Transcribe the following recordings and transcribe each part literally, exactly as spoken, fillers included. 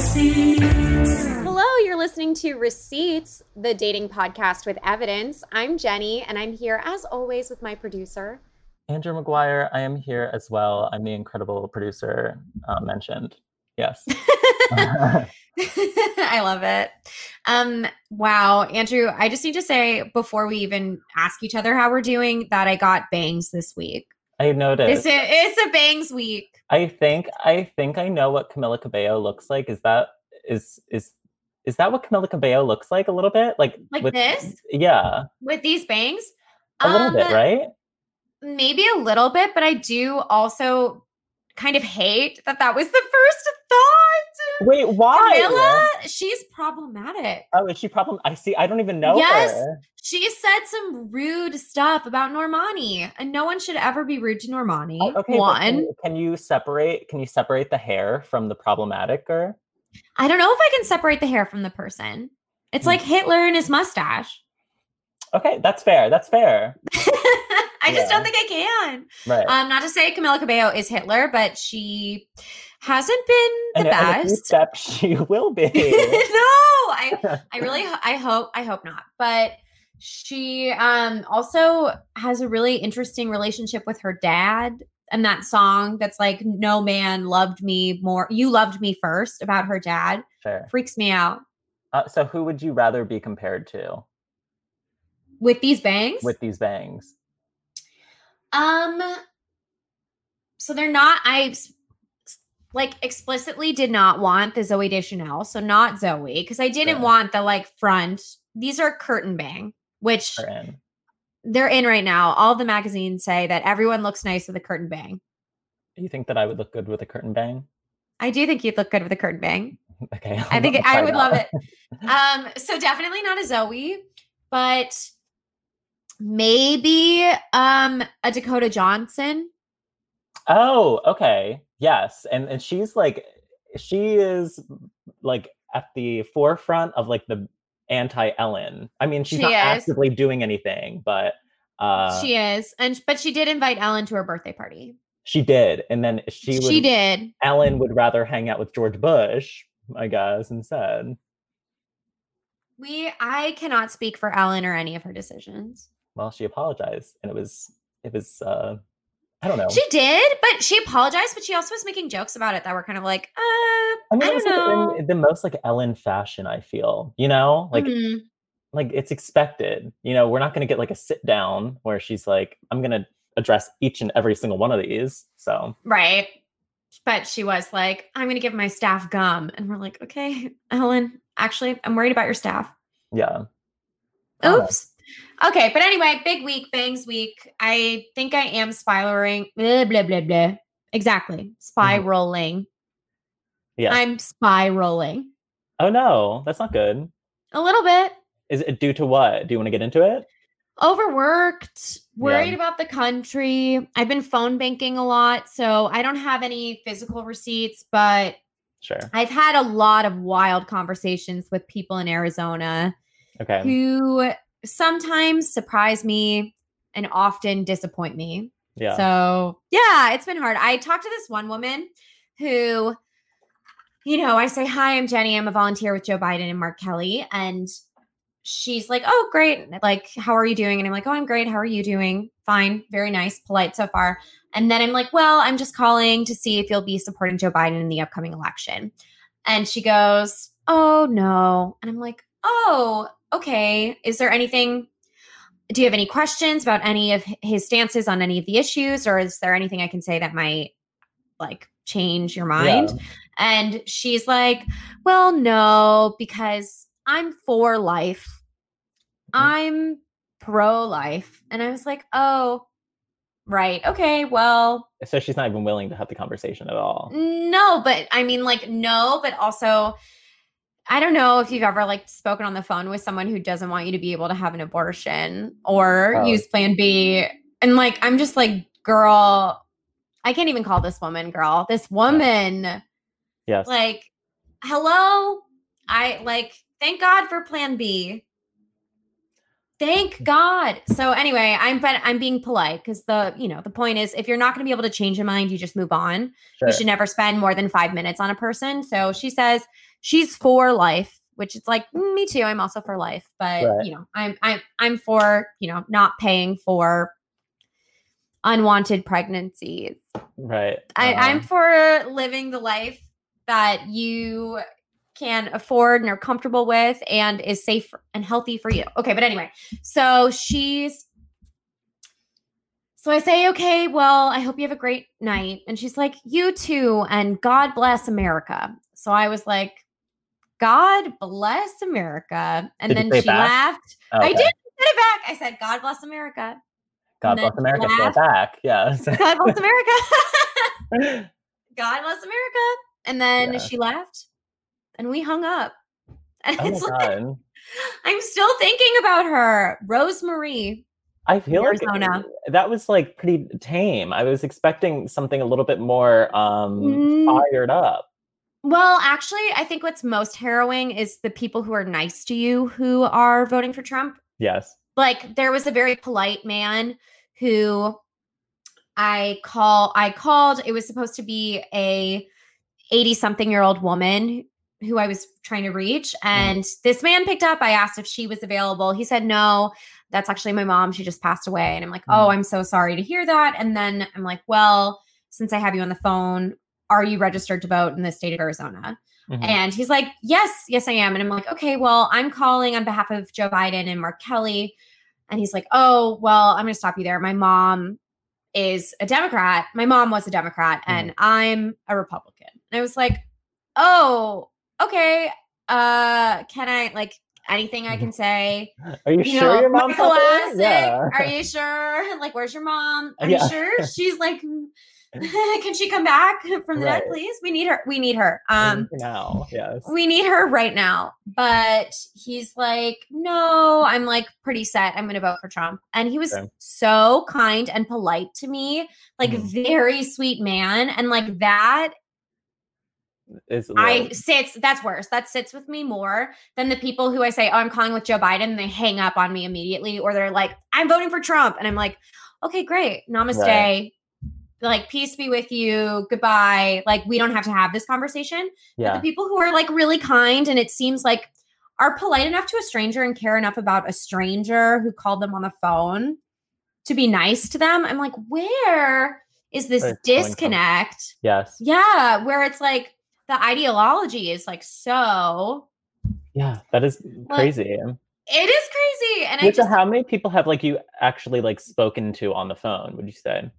Hello, you're listening to Receipts, the dating podcast with evidence. I'm Jenny, and I'm here as always with my producer, Andrew McGuire. I am here as well. I'm the incredible producer uh, mentioned. Yes. I love it. Um, wow, Andrew, I just need to say before we even ask each other how we're doing that I got bangs this week. I noticed. It's a, it's a bangs week. I think I think I know what Camila Cabello looks like. Is that is is is that what Camila Cabello looks like a little bit? Like Like with, this? Yeah. With these bangs? A little um, bit, right? Maybe a little bit, but I do also kind of hate that that was the first thought. Wait, why? Camila, she's problematic. Oh, is she problem? I see. I don't even know yes, her. She said some rude stuff about Normani, and no one should ever be rude to Normani. Oh, okay, one. Can, can you separate? Can you separate the hair from the problematic? Or I don't know if I can separate the hair from the person. It's hmm. like Hitler and his mustache. Okay, that's fair. That's fair. I just yeah. don't think I can. Right. Um, not to say Camila Cabello is Hitler, but she hasn't been the and, best. And if you step, she will be. no, I, I really, I hope, I hope not. But she um, also has a really interesting relationship with her dad. And that song that's like, no man loved me more. You loved me first, about her dad. Sure. Freaks me out. Uh, so who would you rather be compared to? With these bangs? With these bangs. Um, so they're not, I like explicitly did not want the Zooey Deschanel. So not Zoe, because I didn't yeah. want the like front. These are curtain bang, which they're in. they're in right now. All the magazines say that everyone looks nice with a curtain bang. You think that I would look good with a curtain bang? I do think you'd look good with a curtain bang. Okay. I'll, I think I'll I would that. love it. Um, so definitely not a Zoe, but maybe um a Dakota Johnson. Oh, okay. Yes. And and she's like she is like at the forefront of like the anti-Ellen. I mean, she's she not is. actively doing anything, but uh she is. And but she did invite Ellen to her birthday party. She did. And then she would She did. Ellen would rather hang out with George Bush, I guess, instead. We I cannot speak for Ellen or any of her decisions. Well, she apologized, and it was, it was, uh, I don't know. She did, but she apologized, but she also was making jokes about it that were kind of like, uh, I, mean, I don't know. Like in the most like Ellen fashion, I feel, you know, like, mm-hmm. like it's expected, you know, we're not going to get like a sit down where she's like, I'm going to address each and every single one of these. So. Right. But she was like, I'm going to give my staff gum. And we're like, okay, Ellen, actually, I'm worried about your staff. Yeah. Oops. Okay, but anyway, big week, bangs week. I think I am spiraling. Blah, blah, blah, blah. Exactly. Spiraling. Yeah. I'm spiraling. Oh, no. That's not good. A little bit. Is it due to what? Do you want to get into it? Overworked. Worried Yeah. about the country. I've been phone banking a lot, so I don't have any physical receipts, but sure. I've had a lot of wild conversations with people in Arizona. Okay. Who sometimes surprise me and often disappoint me. Yeah. So yeah, it's been hard. I talked to this one woman who, you know, I say, hi, I'm Jenny. I'm a volunteer with Joe Biden and Mark Kelly. And she's like, oh, great. Like, how are you doing? And I'm like, oh, I'm great. How are you doing? Fine. Very nice. Polite so far. And then I'm like, well, I'm just calling to see if you'll be supporting Joe Biden in the upcoming election. And she goes, oh, no. And I'm like, oh, okay. Is there anything, do you have any questions about any of his stances on any of the issues? Or is there anything I can say that might like change your mind? Yeah. And she's like, well, no, because I'm for life. Mm-hmm. I'm pro-life. And I was like, oh, right. Okay, well. So she's not even willing to have the conversation at all. No, but I mean, like, no, but also, I don't know if you've ever like spoken on the phone with someone who doesn't want you to be able to have an abortion or oh. use Plan B. And like, I'm just like, girl, I can't even call this woman girl. This woman. Yes. Like, hello? I like, thank God for Plan B. Thank God. So anyway, I'm but I'm being polite because the you know the point is if you're not going to be able to change your mind, you just move on. Sure. You should never spend more than five minutes on a person. So she says she's for life, which it's like mm, me too. I'm also for life, but Right. you know I'm I'm I'm for you know not paying for unwanted pregnancies. Right. I, Um, I'm for living the life that you can afford and are comfortable with and is safe and healthy for you. Okay, but anyway, so she's so I say, okay, well, I hope you have a great night. And she's like, you too, and God bless America. So I was like, God bless America. And Did you then say it she back? laughed. Oh, I okay. did say it back. I said, God bless America. God And then bless she America. Say it laughed. back. Yeah. God bless America. God bless America. And then Yeah. she laughed and we hung up. And Oh it's my like, God. I'm still thinking about her. Rosemary. I feel like Arizona. that was like pretty tame. I was expecting something a little bit more um, Mm. fired up. Well, actually, I think what's most harrowing is the people who are nice to you who are voting for Trump. Yes. Like there was a very polite man who I call I called. It was supposed to be a eighty something year old woman who I was trying to reach. And mm. this man picked up. I asked if she was available. He said, no, that's actually my mom. She just passed away. And I'm like, mm. oh, I'm so sorry to hear that. And then I'm like, well, since I have you on the phone, are you registered to vote in the state of Arizona? Mm-hmm. And he's like, yes, yes, I am. And I'm like, okay, well, I'm calling on behalf of Joe Biden and Mark Kelly. And he's like, oh, well, I'm going to stop you there. My mom is a Democrat. My mom was a Democrat mm. and I'm a Republican. And I was like, oh, okay. Uh, can I like anything I can say? Are you, you sure know, your mom's classic? Yeah. Are you sure? Like, where's your mom? Are yeah. you sure? She's like, can she come back from the right. dead, please? We need her. We need her. Um, now, yes. We need her right now. But he's like, no, I'm like pretty set. I'm going to vote for Trump. And he was okay. so kind and polite to me, like mm. very sweet man. And like that, Is I sits. That's worse. That sits with me more than the people who I say, oh, I'm calling with Joe Biden. And they hang up on me immediately, or they're like, I'm voting for Trump. And I'm like, okay, great. Namaste. Right. Like, peace be with you. Goodbye. Like, we don't have to have this conversation. Yeah. But the people who are like really kind and it seems like are polite enough to a stranger and care enough about a stranger who called them on the phone to be nice to them. I'm like, where is this disconnect? Yes. Yeah. Where it's like the ideology is like so. Yeah. That is crazy. Like, it is crazy. And Which, I just. How many people have like you actually like spoken to on the phone, would you say?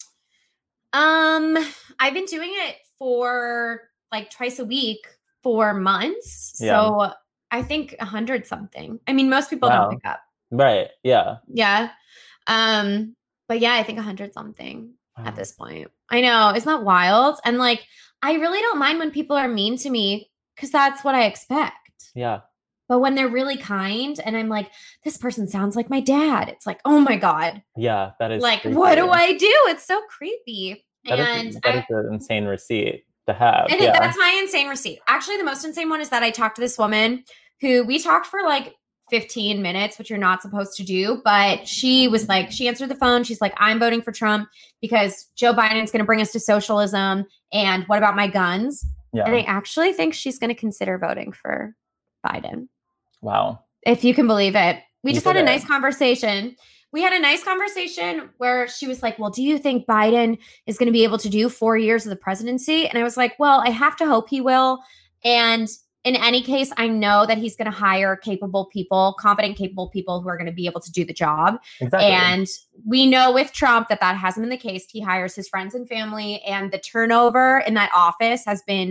Um, I've been doing it for like twice a week for months. Yeah. So I think a hundred something. I mean, most people wow. don't pick up. Right. Yeah. Yeah. Um, but yeah, I think a hundred something wow. at this point. I know. Isn't that wild? And like, I really don't mind when people are mean to me because that's what I expect. Yeah. But when they're really kind and I'm like, this person sounds like my dad. It's like, oh my God. Yeah, that is like, creepy. What do I do? It's so creepy. That and is, that I, is an insane receipt to have. And yeah. that's my insane receipt. Actually, the most insane one is that I talked to this woman who we talked for like fifteen minutes, which you're not supposed to do. But she was like, she answered the phone. She's like, I'm voting for Trump because Joe Biden's going to bring us to socialism. And what about my guns? Yeah. And I actually think she's going to consider voting for Biden. Wow. If you can believe it. We you just had a it. nice conversation. We had a nice conversation where she was like, well, do you think Biden is going to be able to do four years of the presidency? And I was like, well, I have to hope he will. And in any case, I know that he's going to hire capable people, competent, capable people who are going to be able to do the job. Exactly. And we know with Trump that that hasn't been the case. He hires his friends and family, and the turnover in that office has been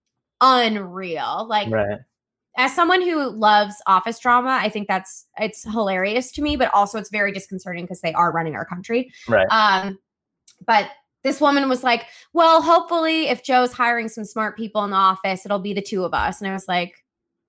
unreal. Like, right. As someone who loves office drama, I think that's, it's hilarious to me, but also it's very disconcerting because they are running our country. Right. Um, but this woman was like, well, hopefully if Joe's hiring some smart people in the office, it'll be the two of us. And I was like,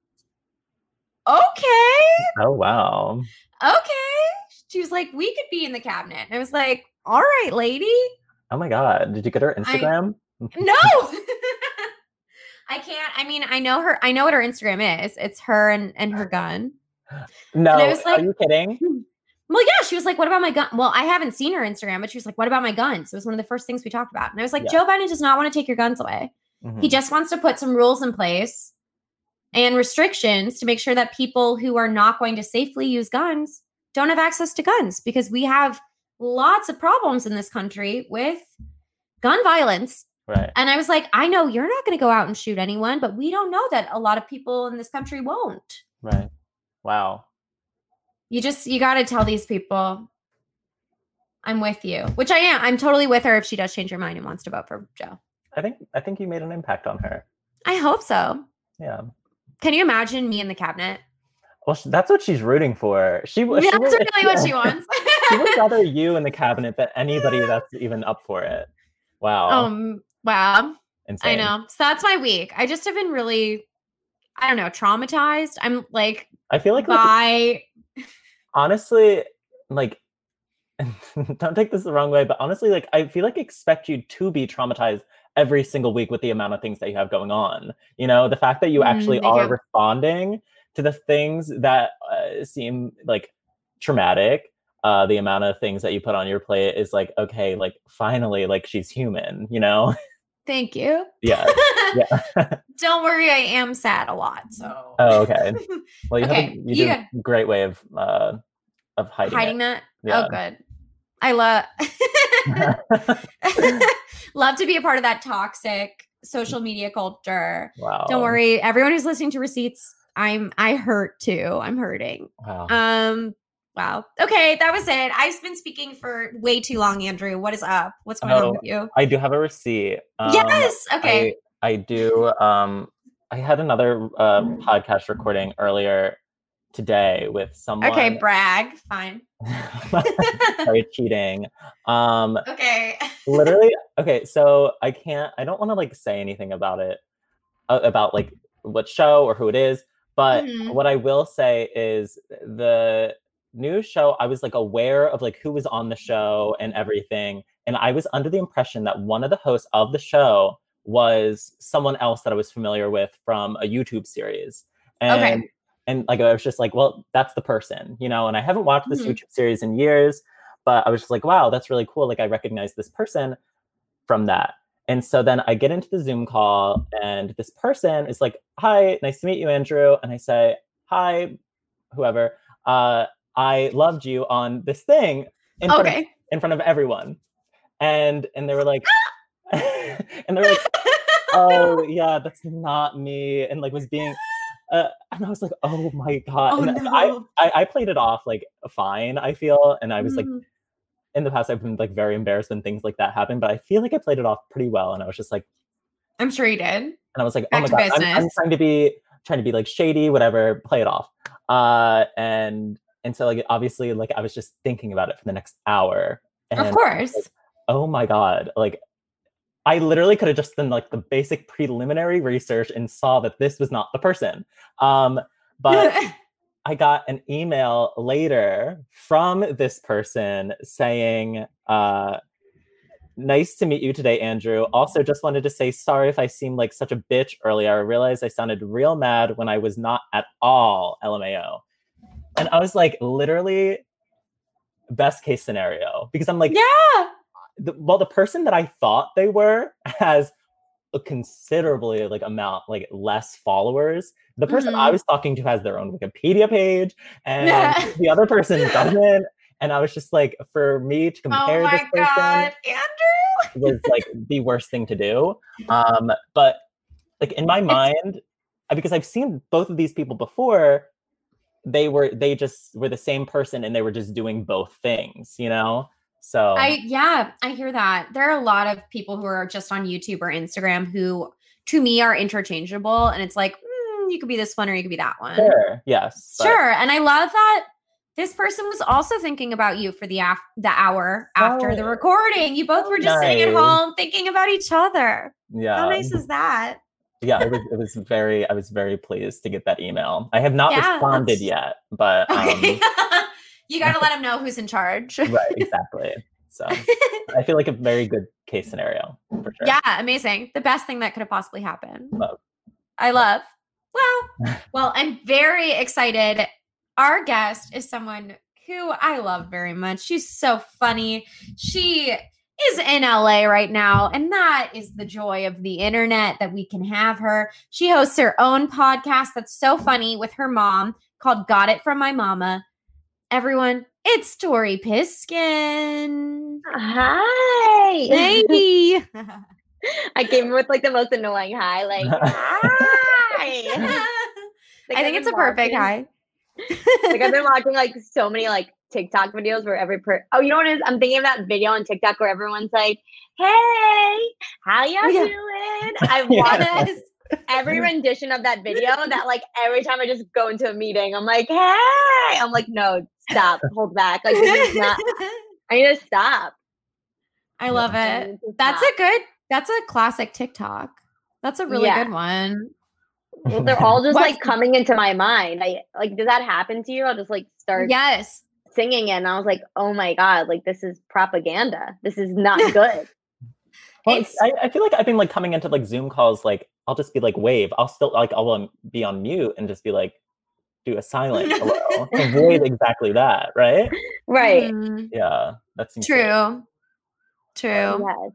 okay. Oh, wow. Okay. She was like, we could be in the cabinet. And I was like, all right, lady. Oh my God. Did you get her Instagram? I, no. I can't. I mean, I know her. I know what her Instagram is. It's her and, and her gun. No, And I was like, are you kidding? well, yeah, she was like, what about my gun? Well, I haven't seen her Instagram, but she was like, what about my guns? It was one of the first things we talked about. And I was like, Yeah. Joe Biden does not want to take your guns away. Mhm. He just wants to put some rules in place and restrictions to make sure that people who are not going to safely use guns don't have access to guns, because we have lots of problems in this country with gun violence. Right. And I was like, I know you're not going to go out and shoot anyone, but we don't know that a lot of people in this country won't. Right. Wow. You just, you got to tell these people, I'm with you, which I am. I'm totally with her if she does change her mind and wants to vote for Joe. I think I think you made an impact on her. I hope so. Yeah. Can you imagine me in the cabinet? Well, sh- that's what she's rooting for. She, That's she would, really what she wants. She would rather you in the cabinet than anybody that's even up for it. Wow. Um. Wow. Insane. I know. So that's my week. I just have been really, I don't know, traumatized. I'm like, I feel like, like by honestly, like, don't take this the wrong way, but honestly, like, I feel like I expect you to be traumatized every single week with the amount of things that you have going on. You know, the fact that you actually Mm, are yeah. responding to the things that uh, seem like traumatic, uh, the amount of things that you put on your plate is like, okay, like, finally, like, she's human, you know? Thank you. Yeah. Yeah. Don't worry, I am sad a lot. So. Oh, okay. Well, you Okay, have a, you you do got- a great way of uh, of hiding, Hiding it. that? Yeah. Oh, good. I love love to be a part of that toxic social media culture. Wow. Don't worry, everyone who's listening to Receipts, I'm I hurt too. I'm hurting. Wow. Um. Wow. Okay, that was it. I've been speaking for way too long, Andrew. What is up? What's going on Oh, with you? I do have a receipt. Um, Yes. Okay. I, I do. Um, I had another uh, podcast recording earlier today with someone. Okay, brag. Fine. Sorry, cheating. Um, Okay. literally. Okay, so I can't. I don't want to like say anything about it, uh, about like what show or who it is. But Mhm. what I will say is the new show, I was like aware of like who was on the show and everything. And I was under the impression that one of the hosts of the show was someone else that I was familiar with from a YouTube series. And, Okay. and like, I was just like, well, that's the person, you know, and I haven't watched this Mhm. YouTube series in years, but I was just like, wow, that's really cool. Like I recognize this person from that. And so then I get into the Zoom call and this person is like, hi, nice to meet you, Andrew. And I say, hi, whoever, uh, I loved you on this thing in front, Okay. of, in front of everyone. And and they were like, and they were like, oh yeah, that's not me. And like was being, uh, and I was like, oh my God. Oh, and no. I, I, I played it off like fine, I feel. And I was like, Mhm. in the past, I've been like very embarrassed when things like that happen, but I feel like I played it off pretty well. And I was just like, I'm sure you did. and I was like, Back oh my to God, I'm, I'm business. trying to be, trying to be like shady, whatever, play it off. Uh, and, and so like, obviously like I was just thinking about it for the next hour. And Of course. like, oh my God, like I literally could have just done like the basic preliminary research and saw that this was not the person. Um, but I got an email later from this person saying, uh, nice to meet you today, Andrew. Also, just wanted to say sorry if I seemed like such a bitch earlier. I realized I sounded real mad when I was not at all, L M A O. And I was like, literally, best case scenario. Because I'm like, yeah. the, well, the person that I thought they were has a considerably like amount, like less followers. The person Mhm. I was talking to has their own Wikipedia page, and Yeah. the other person doesn't. And I was just like, for me to Oh compare this my person God, Andrew. was like the worst thing to do. Um, but like in my mind, uh, because I've seen both of these people before, they were they just were the same person and they were just doing both things, you know? So I yeah, I hear that. There are a lot of people who are just on YouTube or Instagram who to me are interchangeable. And it's like, mm, you could be this one or you could be that one. sure, yes. but- Sure. And I love that this person was also thinking about you for the af- the hour after Oh, the recording. You both so were just sitting at nice. home thinking about each other. Yeah. How nice is that? Yeah, it was it was very I was very pleased to get that email. I have not Yeah, responded that's- yet, but um Okay. You got to let them know who's in charge. right, exactly. So I feel like a very good case scenario for sure. Yeah, amazing. The best thing that could have possibly happened. Love. I love. Well, well, I'm very excited our guest is someone who I love very much. She's so funny. She is in L A right now, and that is the joy of the internet that we can have her. She hosts her own podcast that's so funny with her mom called Got It From My Mama. Everyone, it's Tori Piskin. Hi. Hey. I came with like the most annoying hi, like hi. Like, I think it's a perfect hi. Like I've been watching like so many like TikTok videos where every per oh you know what it is? I'm thinking of that video on TikTok where everyone's like, "Hey, how y'all Yeah. doing?" I've watched every rendition of that video. That like every time I just go into a meeting, I'm like, "Hey," I'm like, "No, stop, hold back." Like this is not. I need to stop. I love I it. need to That's stop. a good. That's a classic TikTok. That's a really Yeah. good one. Well, they're all just What's- like coming into my mind. I like, does that happen to you? I'll just like start Yes. singing it, and I was like, oh my god, like this is propaganda. This is not good. Well, It's- I, I feel like I've been like coming into like Zoom calls, like I'll just be like wave. I'll still like I'll um, be on mute and just be like do a silent hello. Avoid exactly that, right? Right. Mhm. Yeah, that seems True. True. Yes.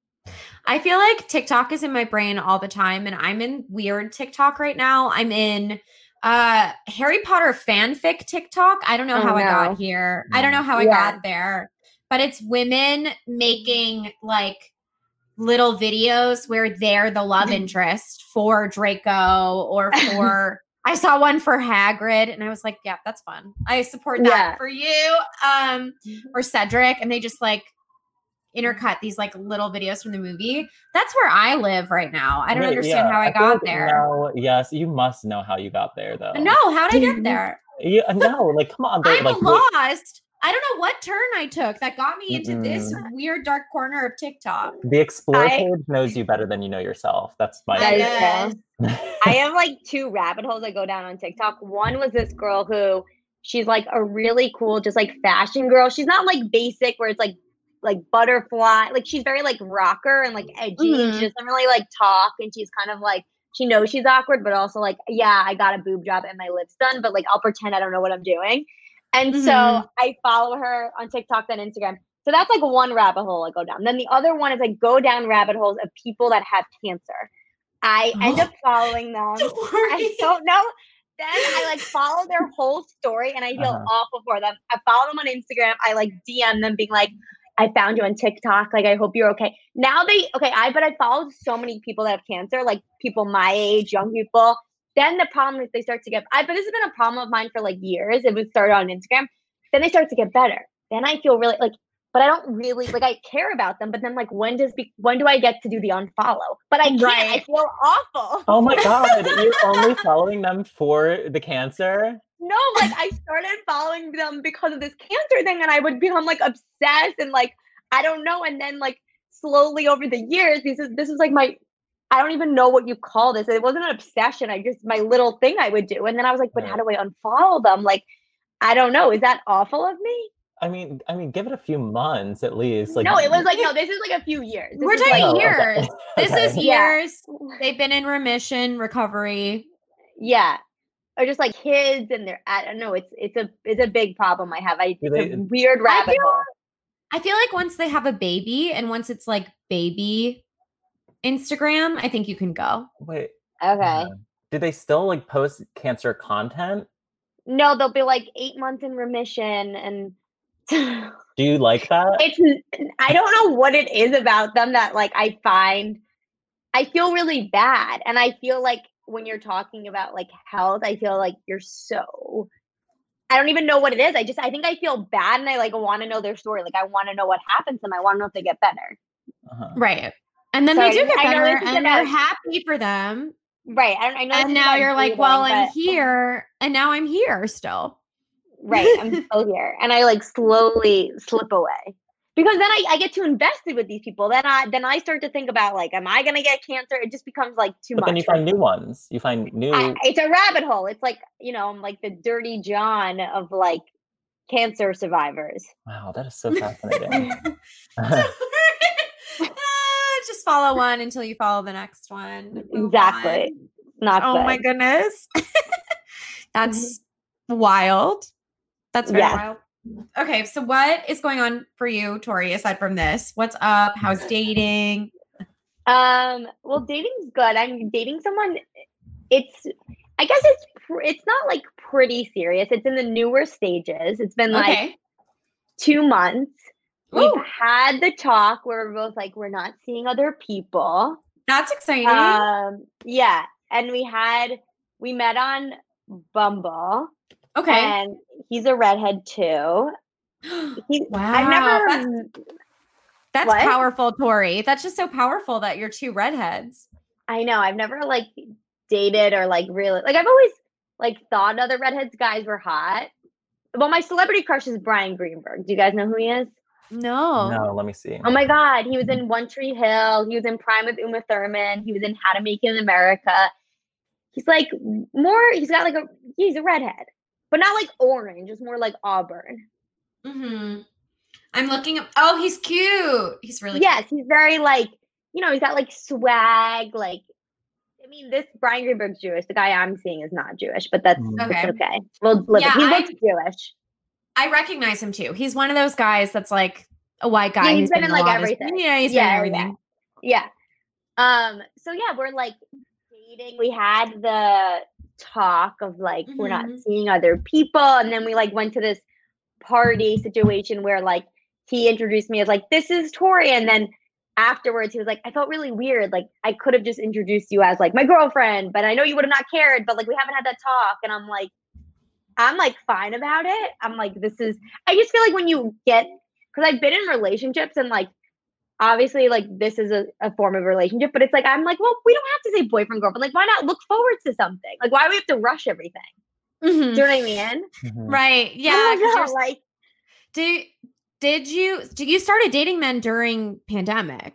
I feel like TikTok is in my brain all the time, and I'm in weird TikTok right now. I'm in uh Harry Potter fanfic TikTok. I don't know Oh, how I no. got here. I don't know how I Yeah. got there, but it's women making like little videos where they're the love interest for Draco or for I saw one for Hagrid, and I was like, yeah, that's fun. I support that Yeah. for you. Um, or Cedric, and they just like intercut these like little videos from the movie. That's where I live right now. I don't Wait, understand yeah, how I, feel got like there. No, yes, you must know how you got there though. No, how did I get there? You, no, like come on, they, I'm like wait, lost. I don't know what turn I took that got me into this Mm-mm. weird dark corner of TikTok. the explore I- page knows you better than you know yourself. That's my That is guess. I have like two rabbit holes I go down on TikTok. One was this girl who she's like a really cool, just like fashion girl. She's not like basic where it's like like butterfly. Like she's very like rocker and like edgy. Mhm. She doesn't really like talk, and she's kind of like she knows she's awkward, but also like, yeah, I got a boob job and my lips done, but like I'll pretend I don't know what I'm doing. And so Mhm. I follow her on TikTok and Instagram. So that's like one rabbit hole I go down. Then the other one is I go down rabbit holes of people that have cancer. I end up following them. Don't I worry. don't know. Then I like follow their whole story and I feel Uh-huh. awful for them. I follow them on Instagram. I like D M them being like, I found you on TikTok. Like, I hope you're okay. Now they, okay, I, but I followed so many people that have cancer, like people my age, young people. Then the problem is they start to get, I, but this has been a problem of mine for like years. It was started on Instagram. Then they start to get better. Then I feel really like, but I don't really, like I care about them. But then like, when does, be, when do I get to do the unfollow? But I can't, I Right. feel awful. Oh my god, you're only following them for the cancer? No, like I started following them because of this cancer thing, and I would become like obsessed and like I don't know, and then like slowly over the years, this is this is like my I don't even know what you call this. It wasn't an obsession. I just my little thing I would do, and then I was like, but how do I unfollow them? Like, I don't know. Is that awful of me? I mean, I mean, give it a few months at least. Like, No, it was like no. This is like a few years. This We're is, talking Oh, like, okay. years. This is Okay. Yeah. years. They've been in remission, recovery. yeah, or just like kids, and they're I don't know. It's it's a it's a big problem I have. I Do it's they- a weird rabbit feel- hole. I feel like once they have a baby and once it's like baby Instagram, I think you can go. Wait, Okay. do they still like post cancer content? No, they'll be like eight months in remission, and Do you like that? it's I don't know what it is about them that like I find I feel really bad, and I feel like when you're talking about like health, I feel like you're so I don't even know what it is. I just I think I feel bad, and I like want to know their story. Like I want to know what happens to them. I want to know if they get better. Uh-huh. Right. And then So they I- do get I know better this is and you're about- happy for them. Right. I, I know. this And is now about you're like, breathing, well, I'm but- here. And now I'm here still. Right. I'm still here. And I like slowly slip away. Because then I, I get too invested with these people. Then I then I start to think about like, am I gonna get cancer? It just becomes like too But much. then you for find me. new ones. You find new. I, it's a rabbit hole. It's like, you know, I'm like the dirty John of like cancer survivors. Wow, that is so fascinating. Ah, just follow one until you follow the next one. Move Exactly. on. Not Oh good. my goodness. That's Wild. That's very Yes. wild. Okay, so what is going on for you, Tori, aside from this? What's up? How's dating? Um, well, dating's good. I'm dating someone. It's, I guess it's, pr- it's not like pretty serious. It's in the newer stages. It's been like Okay. two months. Woo. We've had the talk where we're both like, we're not seeing other people. That's exciting. Um, yeah. And we had, we met on Bumble. okay. And he's a redhead too. He, Wow. I've never. That's, that's What? powerful, Tori. That's just so powerful that you're two redheads. I know. I've never like dated or like really like I've always like thought other redheads guys were hot. Well, my celebrity crush is Brian Greenberg. Do you guys know who he is? No. No, let me see. Oh my God, he was in One Tree Hill. He was in Prime with Uma Thurman. He was in How to Make It in America. He's like more. He's got like a. He's a redhead, but not like orange. It's more like auburn. Mm-hmm. I'm looking up. Oh, he's cute. He's really Yes, he's very like, you know, he's got like swag. Like, I mean, this Brian Greenberg's Jewish. The guy I'm seeing is not Jewish, but that's Mm. okay. Okay. okay. We'll live Yeah, it. He I- looks Jewish. I recognize him too. He's one of those guys that's like a white guy. Yeah, he's who's been in, a like, lot of- everything. Yeah, he's Yeah, been in yeah. everything. Yeah. Um. So yeah, we're like dating. We had the talk of like we're not Mhm. seeing other people, and then we like went to this party situation where like he introduced me as like this is Tori, and then afterwards he was like I felt really weird. Like I could have just introduced you as like my girlfriend, but I know you would have not cared. But like we haven't had that talk, and I'm like. I'm like fine about it. I'm like, this is, I just feel like when you get, because I've been in relationships and like, obviously, like this is a, a form of relationship, but it's like, I'm like, well, we don't have to say boyfriend, girlfriend. Like, why not look forward to something? Like, why do we have to rush everything? Mhm. Do you know what I mean? Mhm. Right. Yeah. I 'cause don't know, you're- like, did did you did you started dating men during pandemic?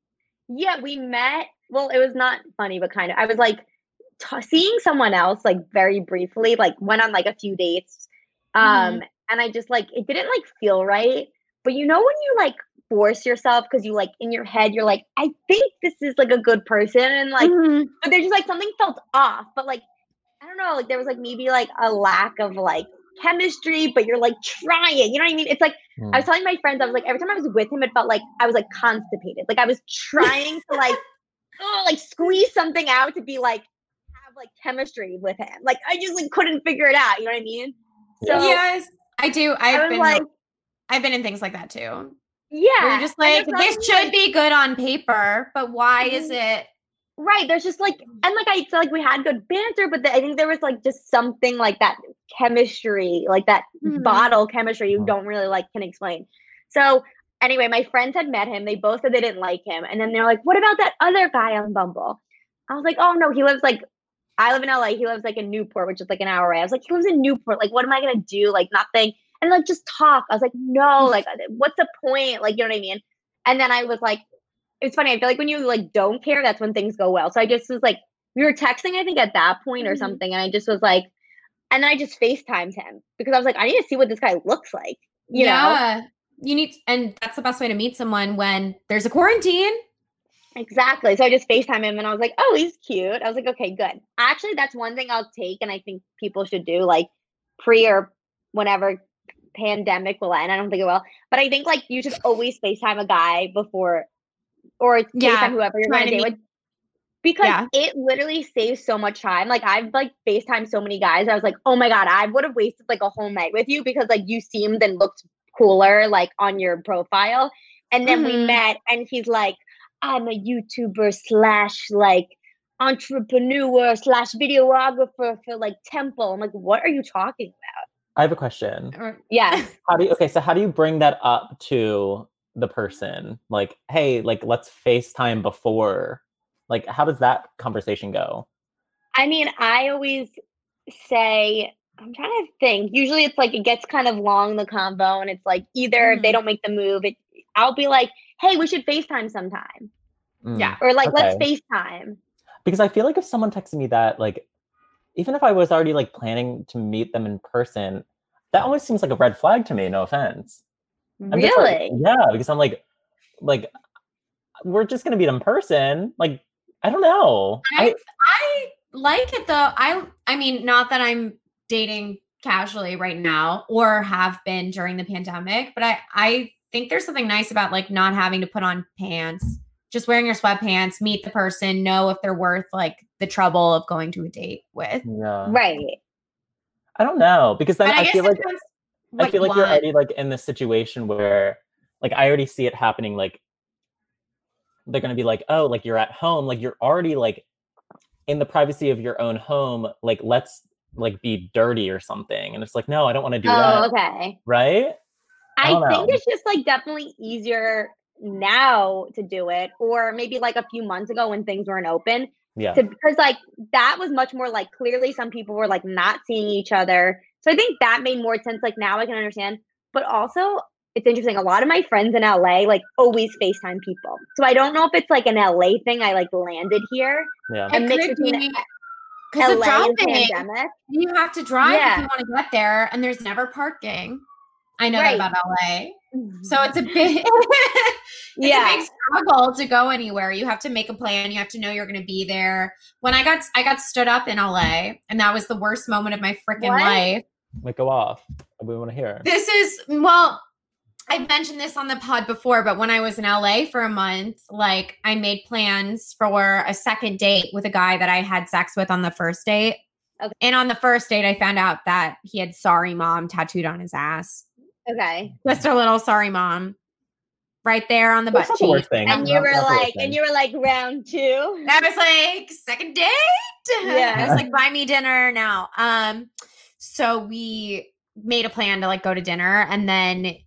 yeah, we met. Well, it was not funny, but kind of. I was like, t- seeing someone else like very briefly, like went on like a few dates. Um, and I just like it didn't like feel right. But you know when you like force yourself because you like in your head you're like, I think this is like a good person and like Mhm. but there's just like something felt off. But like I don't know, like there was like maybe like a lack of like chemistry, but you're like trying, you know what I mean? It's like I was Mm. telling my friends, I was like, every time I was with him, it felt like I was like constipated. Like I was trying to like oh, like squeeze something out to be like have like chemistry with him. Like I just like couldn't figure it out. You know what I mean? So Yes, I do. I've I was been like, I've been in things like that too. yeah. Where you're just and like, it's not this even, should like- be good on paper, but why is it? right. There's just like and like I feel like we had good banter, but the, I think there was like just something like that chemistry, like that Mhm. bottle chemistry you Mhm. don't really like can explain. So anyway, my friends had met him. They both said they didn't like him. And then they're like, what about that other guy on Bumble? I was like, oh no, he lives like I live in L A. He lives like in Newport, which is like an hour away. I was like, he lives in Newport. Like, what am I gonna do? Like nothing. And like just talk. I was like, no, like what's the point? Like, you know what I mean? And then I was like, it's funny. I feel like when you like don't care, that's when things go well. So I just was like, we were texting, I think, at that point or Mhm. something. And I just was like, and then I just FaceTimed him because I was like, I need to see what this guy looks like. You know? yeah. You need and that's the best way to meet someone when there's a quarantine. Exactly. So I just FaceTime him and I was like, oh, he's cute. I was like, okay, good. Actually, that's one thing I'll take and I think people should do like pre or whenever pandemic will end. I don't think it will. But I think like you should always FaceTime a guy before or Yeah, FaceTime whoever you're trying going to to date with. Because Yeah. it literally saves so much time. Like I've like FaceTime so many guys. I was like, oh my God, I would have wasted like a whole night with you because like you seemed and looked cooler like on your profile. And then we Mhm. met and he's like, I'm a YouTuber slash like entrepreneur slash videographer for like Temple. I'm like, what are you talking about? I have a question. Or- Yeah. How do you okay, so how do you bring that up to the person? Like, hey, like let's FaceTime before. Like, how does that conversation go? I mean, I always say, I'm trying to think. Usually it's like it gets kind of long, the convo, and it's like either if they Mhm. don't make the move, it, I'll be like, hey, we should FaceTime sometime. Mm. Yeah. Or like, let's Okay. FaceTime. Because I feel like if someone texted me that, like, even if I was already like planning to meet them in person, that almost seems like a red flag to me. No offense. I'm just like, Really? yeah, because I'm like, like, we're just gonna meet in person. Like, I don't know. I I I like it though. I I mean, not that I'm dating casually right now or have been during the pandemic, but I, I think there's something nice about like not having to put on pants, just wearing your sweatpants, meet the person, know if they're worth like the trouble of going to a date with. Yeah. Right. I don't know, because then But I, I, guess feel it like depends I what feel you like you're want. already like in this situation where like I already see it happening. Like they're gonna be like, oh, like you're at home, like you're already like in the privacy of your own home. Like let's like be dirty or something, and it's like, no, I don't want to do Oh, that. okay. Right? I I don't think know. it's just like definitely easier now to do it, or maybe like a few months ago when things weren't open. Yeah. To, because like that was much more like clearly some people were like not seeing each other. So I think that made more sense. Like now I can understand. But also it's interesting. A lot of my friends in L A like always FaceTime people. So I don't know if it's like an L A thing. I like landed here. Yeah. A It mix could between be because of L A and driving. pandemic. You have to drive if Yeah. you want to get there, and there's never parking. I know Right. that about L A. So it's a big, it's Yeah. a big struggle to go anywhere. You have to make a plan. You have to know you're going to be there. When I got, I got stood up in L A, and that was the worst moment of my freaking What? life. Like go off. We want to hear. This is, well, I've mentioned this on the pod before, but when I was in L A for a month, like I made plans for a second date with a guy that I had sex with on the first date. Okay. And on the first date, I found out that he had "Sorry Mom" tattooed on his ass. Okay. Just a little "Sorry Mom" right there on the That's butt not the worst cheek. thing. And Not- you were not the worst like, thing. and you were like round two. I was like, second date? Yeah. I was like, buy me dinner now. Um, so we made a plan to like go to dinner, and then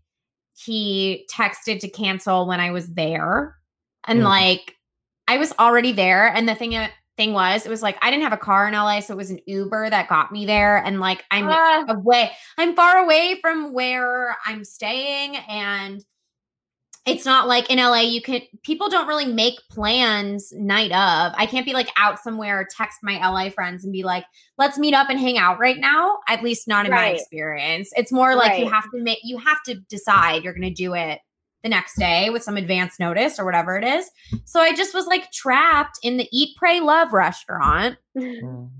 he texted to cancel when I was there. And Mm. like I was already there. And the thing thing was, it was like I didn't have a car in L A, so it was an Uber that got me there. And like I'm Ah. away, I'm far away from where I'm staying, and it's not like in L A you can people don't really make plans night of. I can't be like out somewhere, text my L A friends and be like, let's meet up and hang out right now. At least not in my Right. experience. It's more like you Right. have to make you have to decide you're gonna do it the next day with some advance notice or whatever it is. So I just was like trapped in the Eat, Pray, Love restaurant. Mm.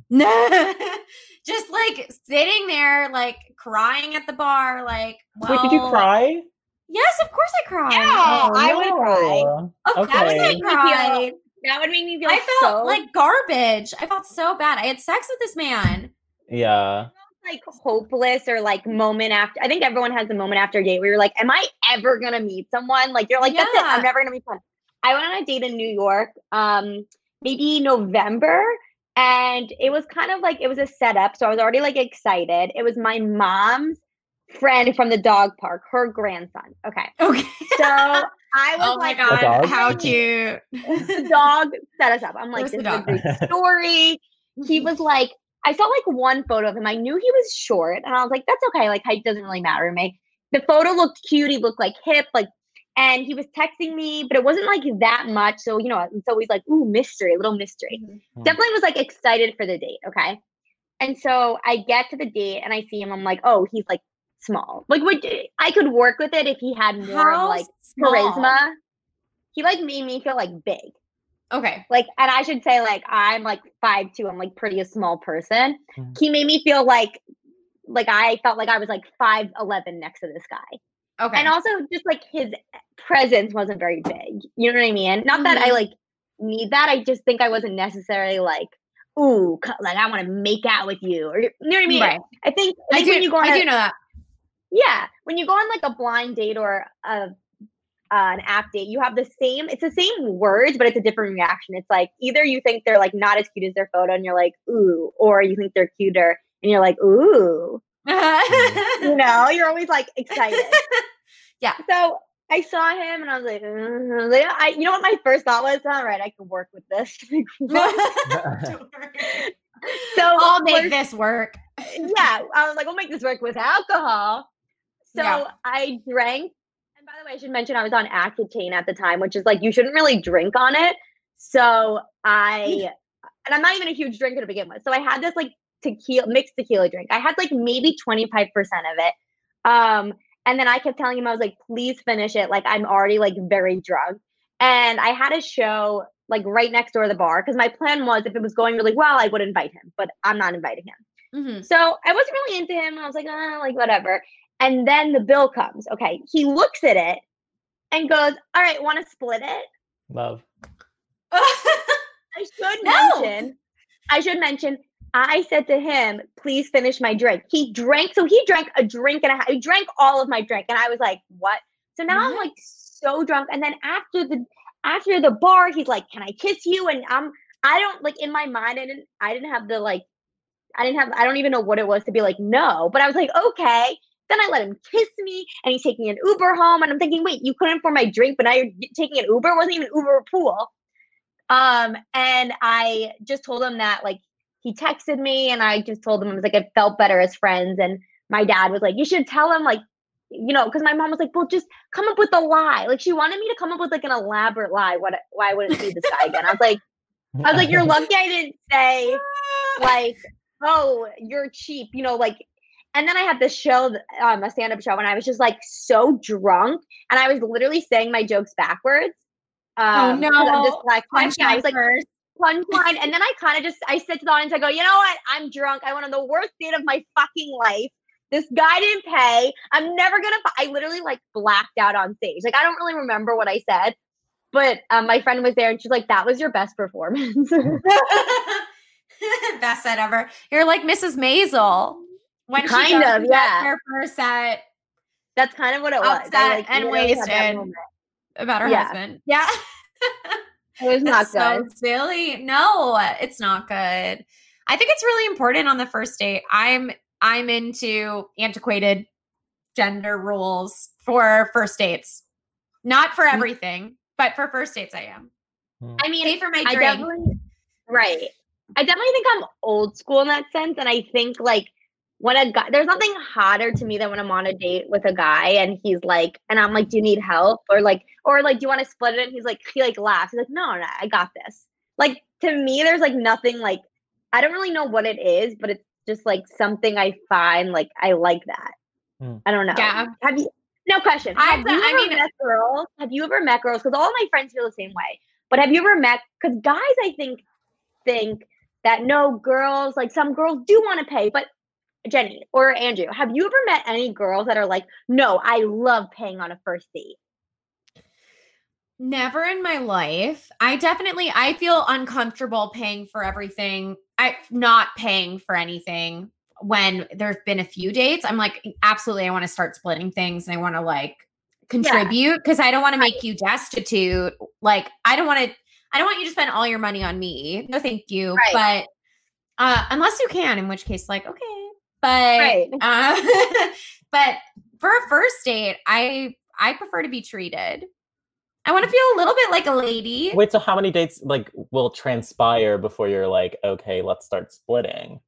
Just like sitting there, like crying at the bar, like, well, Wait, did you cry? yes, of course I cried. Yeah, I would cry. no. Of course I Okay. Make me feel- cried. That would make me feel I felt so like garbage. I felt so bad. I had sex with this man. Yeah. like hopeless or like moment after. I think everyone has a moment after a date where you're like, am I ever gonna meet someone? Like you're like, that's it. Yeah. I'm never gonna meet someone. I went on a date in New York, um, maybe November, and it was kind of like it was a setup. So I was already like excited. It was my mom's friend from the dog park, her grandson. Okay. Okay. So I was Oh my like, god, dog? how cute. the dog set us up. I'm like, Where's this the is a dog? great story. He was like, I saw like one photo of him. I knew he was short, and I was like, that's okay. Like height doesn't really matter to me. The photo looked cute. He looked like hip, like, and he was texting me, but it wasn't like that much. So you know, it's always like, ooh, mystery, a little mystery. Mhm. Definitely was like excited for the date. Okay, and so I get to the date and I see him. I'm like, oh, he's like small. Like, would I could work with it if he had more of How like small? charisma. He like made me feel like big. Okay. Like, and I should say, like, I'm like five two. I'm like pretty a small person. Mhm. He made me feel like, like I felt like I was like five eleven next to this guy. Okay. And also, just like his presence wasn't very big. You know what I mean? Not that I Mhm. like need that. I just think I wasn't necessarily like, ooh, co- like I want to make out with you, or you know what I mean? Right. I think, I I think do, when you go on I a- do know that. yeah, when you go on like a blind date or a uh, an app date, you have the same, it's the same words, but it's a different reaction. It's like either you think they're like not as cute as their photo and you're like, ooh, or you think they're cuter and you're like, ooh, you know, you're always like excited. Yeah. So I saw him and I was like, uh, I was like, I, you know what my first thought was? All right, I can work with this. Don't worry. So I'll make first- this work. yeah, I was like, we'll make this work with alcohol. So Yeah. I drank. And by the way, I should mention I was on Accutane at the time, which is like you shouldn't really drink on it. So I, and I'm not even a huge drinker to begin with. So I had this like tequila, mixed tequila drink. I had like maybe twenty-five percent of it. Um, and then I kept telling him, I was like, please finish it. Like I'm already like very drunk. And I had a show like right next door to the bar because my plan was if it was going really well, I would invite him, but I'm not inviting him. Mhm. So I wasn't really into him. I was like, ah, like whatever. And then the bill comes. Okay. He looks at it and goes, all right, want to split it? Love. I should No! mention, I should mention, I said to him, please finish my drink. He drank, so he drank a drink and a half. He drank all of my drink. And I was like, what? So now I'm What? like so drunk. And then after the after the bar, he's like, can I kiss you? And I'm I don't like in my mind, I didn't I didn't have the like I didn't have I don't even know what it was to be like, no. But I was like, okay. Then I let him kiss me and he's taking an Uber home. And I'm thinking, wait, you couldn't for my drink, but now you're taking an Uber? It wasn't even Uber or pool. Um, and I just told him that like he texted me and I just told him I was like, it felt better as friends. And my dad was like, you should tell him like, you know, because my mom was like, well, just come up with a lie. Like she wanted me to come up with like an elaborate lie. What why I wouldn't see this guy again? I was like, I was like, you're lucky I didn't say like, oh, you're cheap, you know, like. And then I had this show, um, a stand-up show, and I was just like so drunk, and I was literally saying my jokes backwards. Oh Um, no! 'cause I'm just like, Punchline I was like first. punchline, and then I kind of just I said to the audience, I go, you know what? I'm drunk. I went on the worst date of my fucking life. This guy didn't pay. I'm never gonna. I literally like blacked out on stage. Like I don't really remember what I said, but um, my friend was there, and she's like, "That was your best performance." Best set ever. You're like Missus Maisel when Kind she goes of, to get yeah. her first set That's kind of what it was. upset I, like, and literally had that wasted moment. about her Yeah. husband. Yeah. It was not It's so good. silly. No, it's not good. I think it's really important on the first date. I'm I'm into antiquated gender rules for first dates. Not for everything, but for first dates I am. I mean, Pay for my I drink. definitely right. I definitely think I'm old school in that sense, and I think like when a guy, there's nothing hotter to me than when I'm on a date with a guy and he's like, and I'm like, do you need help? Or like, or like, do you want to split it? And he's like, he like laughs. He's like, no, no, I got this. Like to me, there's like nothing like, I don't really know what it is, but it's just like something I find like I like that. Hmm. I don't know. Yeah. Have you? No question. Have I've- you I ever mean- met girls? Have you ever met girls? Because all my friends feel the same way. But have you ever met? Because guys, I think think that no girls like some girls do want to pay, but Jenny or Andrew, have you ever met any girls that are like, no, I love paying on a first date? Never in my life. I definitely I feel uncomfortable paying for everything. I not paying for anything when there's been a few dates. I'm like, absolutely, I want to start splitting things and I want to like contribute because I don't want to make you destitute. Like, I don't want to I don't want you to spend all your money on me. No, thank you. Right. But uh unless you can, in which case, like, okay. But Right. uh, but for a first date, I I prefer to be treated. I want to feel a little bit like a lady. Wait, so how many dates like will transpire before you're like, okay, let's start splitting?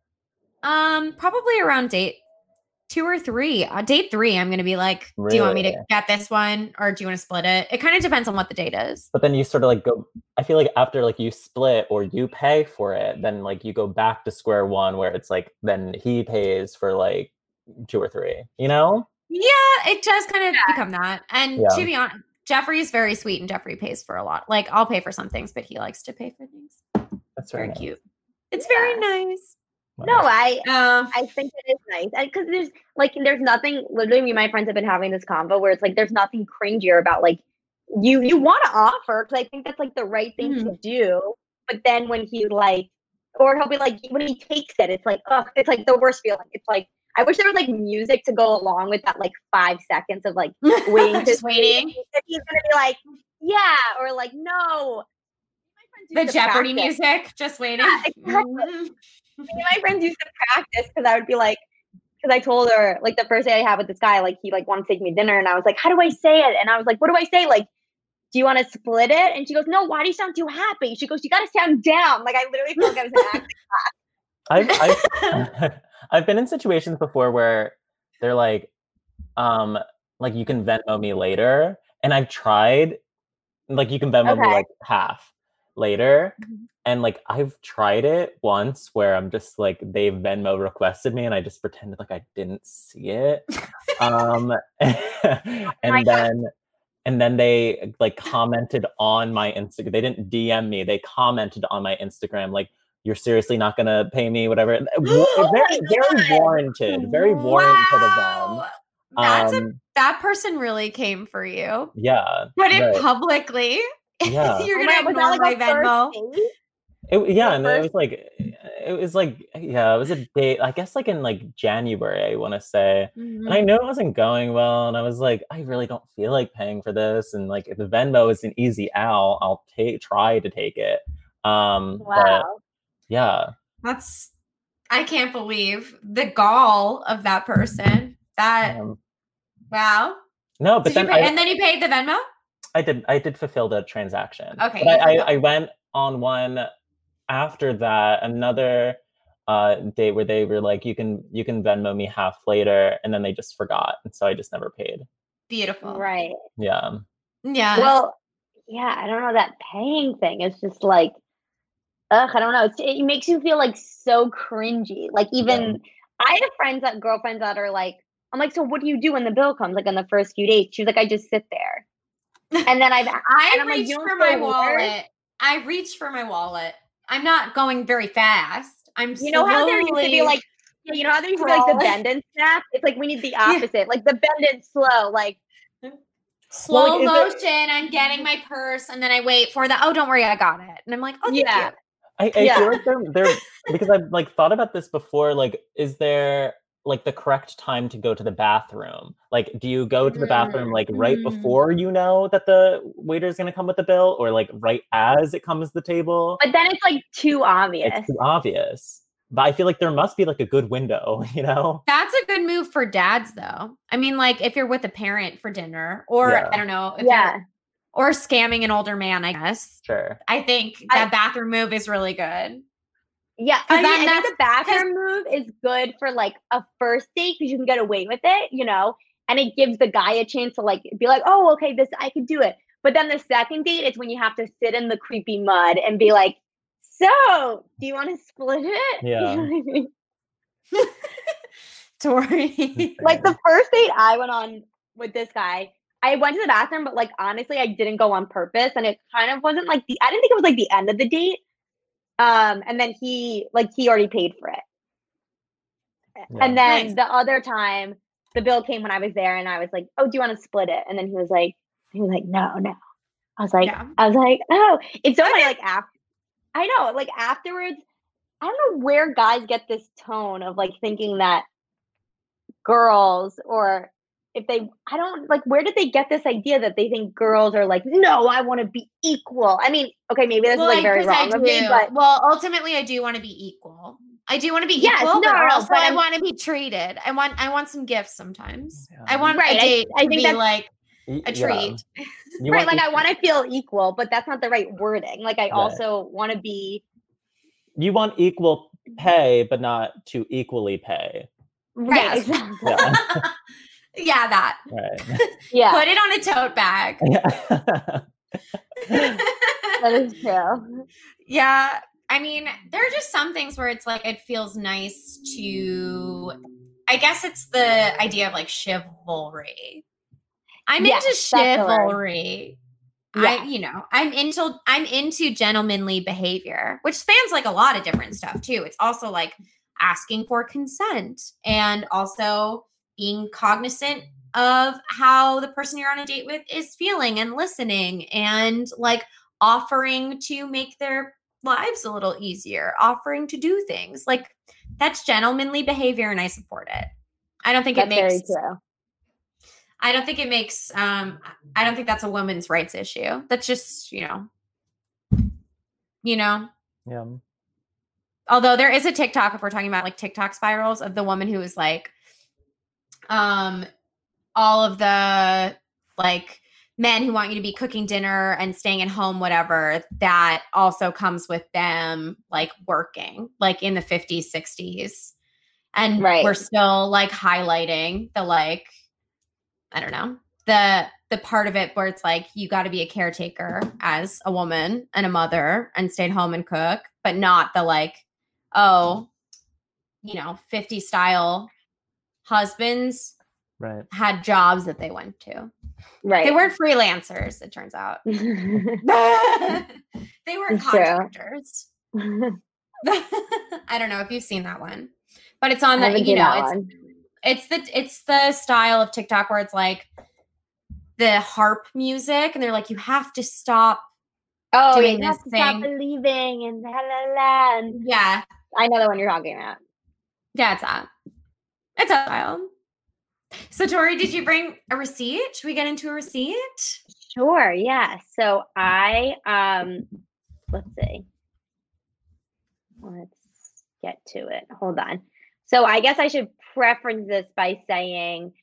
Um, probably around date two or three. Uh, date three, I'm gonna be like, do you want me to Really? get this one or do you want to split it? It kind of depends on what the date is. But then you sort of like go, I feel like after like you split or you pay for it, then like you go back to square one where it's like, then he pays for like two or three, you know? Yeah, it does kind of become that. And Yeah. to be honest, Jeffrey is very sweet and Jeffrey pays for a lot. Like I'll pay for some things, but he likes to pay for things. That's Very nice. cute. It's Yeah. very nice. No, I Uh, I think it is nice because there's like there's nothing. Literally, me and my friends have been having this convo where it's like there's nothing cringier about like you you want to offer because I think that's like the right thing to do. But then when he like, or he'll be like when he takes it, it's like oh, it's like the worst feeling. It's like I wish there was like music to go along with that like five seconds of like waiting to Just waiting. If he's gonna be like yeah or like no. My friends The used to Jeopardy practice. music, just waiting. Yeah, exactly. Mhm. Me and my friends used to practice because I would be like, because I told her like the first day I had with this guy, like he like wanted to take me to dinner, and I was like, how do I say it? And I was like, what do I say? Like, do you want to split it? And she goes, no. Why do you sound too happy? She goes, you got to sound down. Like I literally felt like I was an acting. I've, I've, I've been in situations before where they're like, um, like you can Venmo me later, and I've tried, like you can Venmo me Okay. like half later, Mhm. and like I've tried it once where I'm just like they Venmo requested me, and I just pretended like I didn't see it, um, and my God. then. And then they like commented on my Instagram. They didn't D M me. They commented on my Instagram like, you're seriously not going to pay me, whatever. Wa- very, very warranted, very warranted of them. Wow. That's a, Um, that person really came for you. yeah. Put it right. publicly. Yeah. You're Oh gonna my God, was ignore that my like a Venmo. first date? It, yeah, The and then it first- was like, it was like, yeah, it was a date, I guess like in like January, I want to say. Mhm. And I knew it wasn't going well. And I was like, I really don't feel like paying for this. And like, if the Venmo is an easy out, I'll take, try to take it. Um, But Wow. yeah. That's I can't believe the gall of that person. That Um, wow. no, but Did you then pay, I, and then you paid the Venmo? I did, I did fulfill the transaction. Okay, But I, you I, fulfilled. I went on one after that, another uh, date where they were like, you can, you can Venmo me half later. And then they just forgot. And so I just never paid. Beautiful. Right. Yeah. Yeah. Well, yeah, I don't know, that paying thing is just like, ugh, I don't know. It's, it makes you feel like so cringy. Like even Yeah. I have friends that girlfriends that are like, I'm like, so what do you do when the bill comes? Like on the first few dates, she's like, I just sit there. And then I've I and I'm like, reached you don't for my feel weird? wallet. I reached for my wallet. I'm not going very fast. I'm You know how there used to be slowly- like, yeah, you know how there used to be like the crawling. bend and snap? It's like we need the opposite, like the bend and slow. Like slow Well, like, is it- motion. I'm getting my purse, and then I wait for the. Oh, don't worry, I got it. And I'm like, oh, thank Yeah. you. I, I Yeah. feel like they're, they're because I've like thought about this before. Like, is there like the correct time to go to the bathroom? Like, do you go to the bathroom like right Mm. before you know that the waiter is going to come with the bill, or like right as it comes to the table? But then it's like too obvious. It's too obvious. But I feel like there must be like a good window, you know? That's a good move for dads, though. I mean, like if you're with a parent for dinner, or Yeah. I don't know, if Yeah. you're, or scamming an older man, I guess. Sure. I think I- that bathroom move is really good. Yeah, 'Cause I, then mean, I think the bathroom move is good for like a first date because you can get away with it, you know, and it gives the guy a chance to like be like, oh, okay, this I could do it. But then the second date is when you have to sit in the creepy mud and be like, so do you want to split it? You Yeah. know what I mean? Tori. Like the first date I went on with this guy, I went to the bathroom, but like honestly, I didn't go on purpose, and it kind of wasn't like the. I didn't think it was like the end of the date. Um, and then he like he already paid for it. And then Nice. the other time, the bill came when I was there, and I was like, "Oh, do you want to split it?" And then he was like, "He was like, no, no." I was like, Yeah. I was like, "Oh, it's so funny." Like after, I know, like afterwards, I don't know where guys get this tone of like thinking that girls, or if they, I don't like, where did they get this idea that they think girls are like, no, I want to be equal? I mean, okay, maybe this Well, is like very 'cause I wrong of me, do. but well, ultimately, I do want to be equal. I do want to be Yes, equal, no, but no, no, also but I I'm- want to be treated. I want I want some gifts sometimes. Yeah. I want Right, a I- date I to think be that's- like Y- a yeah. treat. You right, want like I equal- want to feel equal, but that's not the right wording. Like I Right. also want to be you want equal pay, but not to equally pay. right. Yes. Exactly. Yeah. Yeah, that. Right. Yeah, Put it on a tote bag. Yeah. that is true. Yeah. I mean, there are just some things where it's like it feels nice to I guess it's the idea of like chivalry. I'm Yes, into that's the word. chivalry. I Yeah. you know, I'm into I'm into gentlemanly behavior, which spans like a lot of different stuff too. It's also like asking for consent and also being cognizant of how the person you're on a date with is feeling and listening and like offering to make their lives a little easier, offering to do things. Like that's gentlemanly behavior and I support it. I don't think That's it makes very true. I don't think it makes um I don't think that's a women's rights issue. That's just, you know, you know. Yeah. Although there is a TikTok, if we're talking about like TikTok spirals, of the woman who was like, um, all of the like men who want you to be cooking dinner and staying at home, whatever, that also comes with them like working like in the fifties, sixties. And Right. we're still like highlighting the like, I don't know, the the part of it where it's like you got to be a caretaker as a woman and a mother and stay at home and cook, but not the like, oh, you know, fifty style husbands Right. had jobs that they went to. Right. They weren't freelancers, it turns out. They weren't It's true. contractors. I don't know if you've seen that one, but it's on I the, haven't you seen know, that it's, one. it's the, it's the style of TikTok where it's like the harp music and they're like, you have to stop Oh, doing you have this to stop thing. believing and la la la. And Yeah. I know the one you're talking about. Yeah, it's that. It's a style. So Tori, did you bring a receipt? Should we get into a receipt? Sure, yeah. So I um let's see. Let's get to it. Hold on. So I guess I should preference this by saying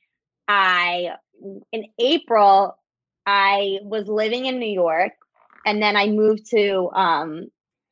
I in April I was living in New York and then I moved to um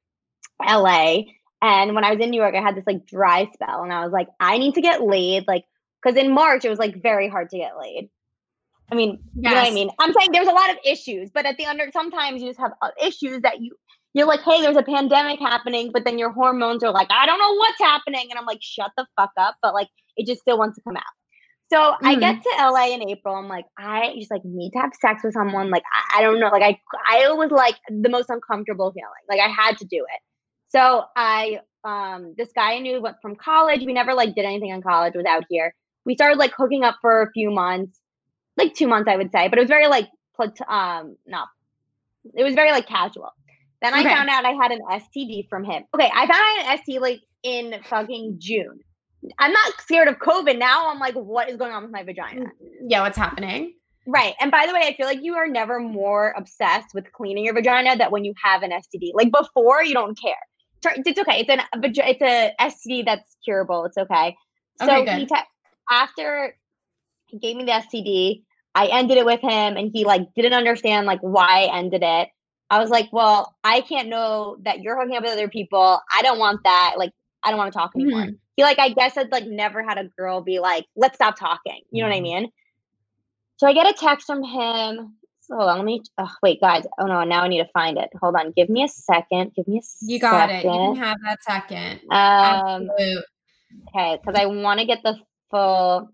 L A. And when I was in New York, I had this like dry spell and I was like, I need to get laid. Like, because in March it was like very hard to get laid. I mean, you know what I Yes. mean? I'm saying there's a lot of issues, but at the under, sometimes you just have uh, issues that you, you're like, hey, there's a pandemic happening, but then your hormones are like, I don't know what's happening. And I'm like, shut the fuck up. But like, it just still wants to come out. So I Mhm. get to L A in April. I'm like, I just like need to have sex with someone. Like, I, I don't know. Like, I, I was like the most uncomfortable feeling. Like, I had to do it. So I, um, this guy I knew went from college. We never like did anything in college without here. We started like hooking up for a few months, like two months, I would say. But it was very like, plat- um, not, it was very like casual. Then I Okay. found out I had an S T D from him. Okay, I found out I had an S T D like in fucking June. I'm not scared of COVID now. I'm like, what is going on with my vagina? Yeah, what's happening? Right. And by the way, I feel like you are never more obsessed with cleaning your vagina than when you have an S T D. Like before, you don't care. Tur- It's okay. It's an it's a S T D that's curable. It's okay. So Okay, good. he te- after he gave me the S T D, I ended it with him, and he like didn't understand like why I ended it. I was like, well, I can't know that you're hooking up with other people. I don't want that. Like, I don't want to talk anymore. Mhm. He like, I guess I'd like never had a girl be like, let's stop talking. You know what I mean? So I get a text from him. So hold on, let me. Oh wait, guys. Oh no, now I need to find it. Hold on, give me a second. Give me a second. You got it. You can have that second. Um. Absolute. Okay, because I want to get the full.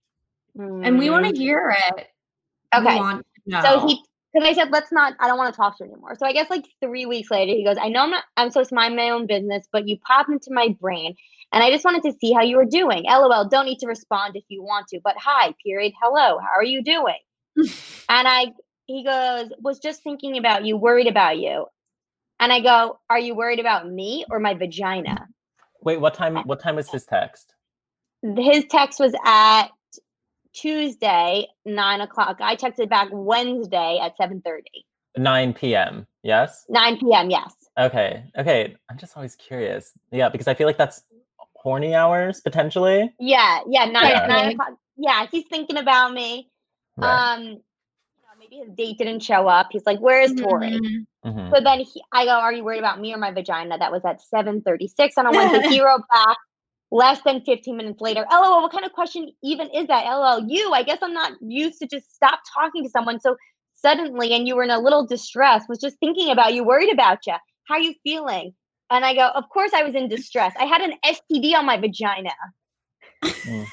And we want Mm, to hear it. We Okay. want to know. So he, because I said, let's not, I don't want to talk to you anymore. So I guess like three weeks later, he goes, I know I'm not, I'm supposed to mind my own business, but you popped into my brain and I just wanted to see how you were doing. LOL, don't need to respond if you want to, but hi, period, hello, how are you doing? And I, he goes, was just thinking about you, worried about you. And I go, are you worried about me or my vagina? Wait, what time? What time was his text? His text was at Tuesday, nine o'clock. I texted back Wednesday at seven thirty. nine p.m. Yes. nine p.m. Yes. Okay. Okay. I'm just always curious. Yeah, because I feel like that's horny hours potentially. Yeah. Yeah. Nine. Yeah. Nine o'clock. Yeah. He's thinking about me. Right. Um. you know, maybe his date didn't show up. He's like, "Where is Tori?" Mhm. Mhm. So then he, I go, "Are you worried about me or my vagina?" That was at seven thirty-six on a Wednesday. He wrote back less than fifteen minutes later. L O L, what kind of question even is that? L O L, you, I guess I'm not used to just stop talking to someone so suddenly and you were in a little distress, was just thinking about you, worried about you. How are you feeling? And I go, of course I was in distress. I had an S T D on my vagina. Mm.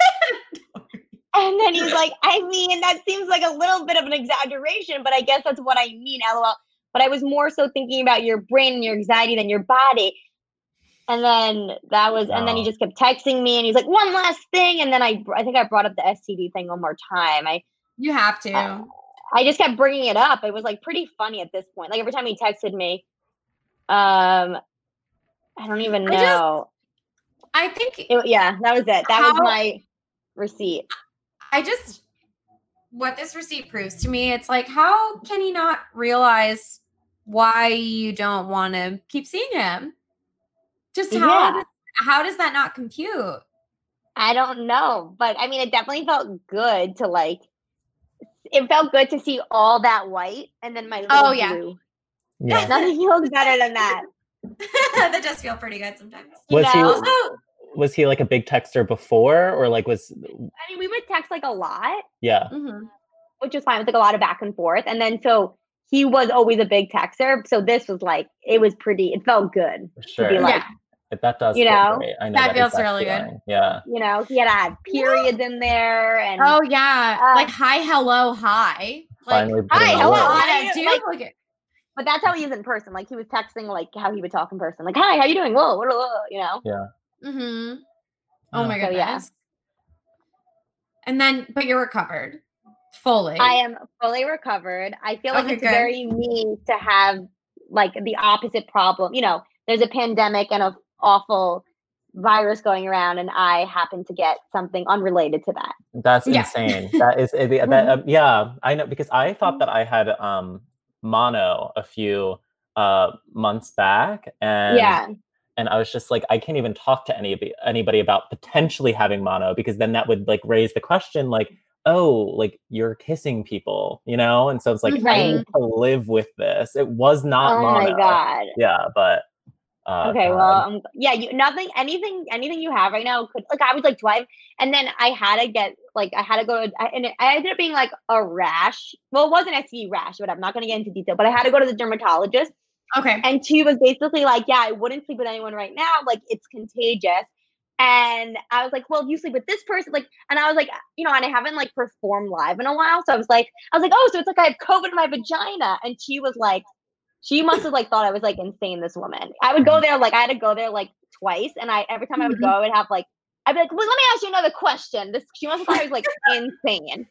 And then he's like, I mean, that seems like a little bit of an exaggeration, but I guess that's what I mean, L O L. But I was more so thinking about your brain and your anxiety than your body. And then that was, and then he Wow. just kept texting me, and he's like, one last thing. And then I, I think I brought up the S T D thing one more time. I, You have to. uh, I just kept bringing it up. It was like pretty funny at this point. Like every time he texted me, um, I don't even I just- know. I think It- yeah, that was it. That was How- my receipt. I just what this receipt proves to me, it's like, how can he not realize why you don't want to keep seeing him? Just how Yeah. does, how does that not compute? I don't know, but I mean, it definitely felt good to like. It felt good to see all that white and then my little Oh, yeah. blue. Yeah. Nothing feels better than that. That does feel pretty good sometimes. You Was he know? Also, was he like a big texter before, or like was I mean, we would text like a lot, yeah? mhm. which was fine. It was like a lot of back and forth. And then so he was always a big texter. So this was like, it was pretty, it felt good. Sure. be like- Yeah. If that does you feel know, great. I know that feels exact really good. feeling. Yeah. You know, he had had periods in there and Oh yeah, Uh, like hi, hello, hi. Like, Finally hi, putting hello, it away. hi. hi, dude. Like- look at But that's how he is in person. Like he was texting like how he would talk in person. Like, hi, how you doing? Whoa, whoa, whoa, you know? Yeah. Mm-hmm. Oh Yeah. my So, goodness. yeah. And then, but you're recovered fully. I am fully recovered. I feel like Okay, it's good. very me to have like the opposite problem. You know, there's a pandemic and an awful virus going around, and I happen to get something unrelated to that. That's Yeah. insane. That is, uh, that, um, yeah, I know, because I thought that I had um, mono a few uh, months back, and Yeah. and I was just like, I can't even talk to anybody anybody about potentially having mono, because then that would like raise the question, like, oh, like you're kissing people, you know? And so it's like, I Right. need to live with this. It was not Oh mono. my god. Yeah, but uh, Okay, God. well, um, yeah, you nothing, anything, anything you have right now could like. I was like, do I? have- And then I had to get like, I had to go, to, I- and it, I ended up being like a rash. Well, it wasn't S T D rash, but I'm not going to get into detail. But I had to go to the dermatologist, Okay. and she was basically like, yeah, I wouldn't sleep with anyone right now. Like, it's contagious. And I was like, well, if you sleep with this person, like, and I was like, you know, and I haven't like performed live in a while. So I was like, I was like, oh, so it's like I have COVID in my vagina. And she was like, she must have like thought I was like insane, this woman. I would go there, like I had to go there like twice. And I every time I would go, I would have like, I'd be like, well, let me ask you another question. This she must have thought I was like insane.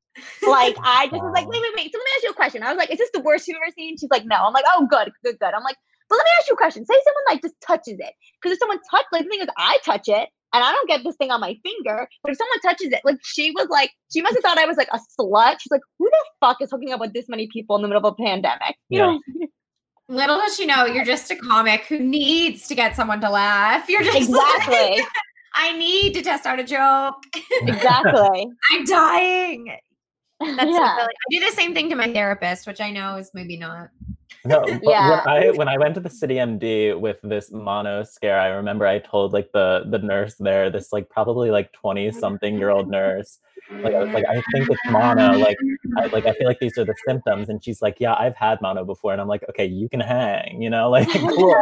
Like I just was like, wait, wait, wait. So let me ask you a question. I was like, is this the worst you've ever seen? She's like, no. I'm like, oh, good, good, good. I'm like, but let me ask you a question. Say someone like just touches it. Because if someone touch, like the thing is I touch it and I don't get this thing on my finger, but if someone touches it, like she was like, she must have thought I was like a slut. She's like, who the fuck is hooking up with this many people in the middle of a pandemic? You Yeah. know? Little does she know, you're just a comic who needs to get someone to laugh. You're just Exactly. like, I need to test out a joke. Exactly. I'm dying. That's so Yeah. silly. I do the same thing to my therapist, which I know is maybe not. No, but Yeah. when I when I went to the City M D with this mono scare, I remember I told like the the nurse there, this like probably like twenty something year old nurse, like I was like, I think it's mono, like I like I feel like these are the symptoms, and she's like, yeah, I've had mono before, and I'm like, okay, you can hang, you know, like cool.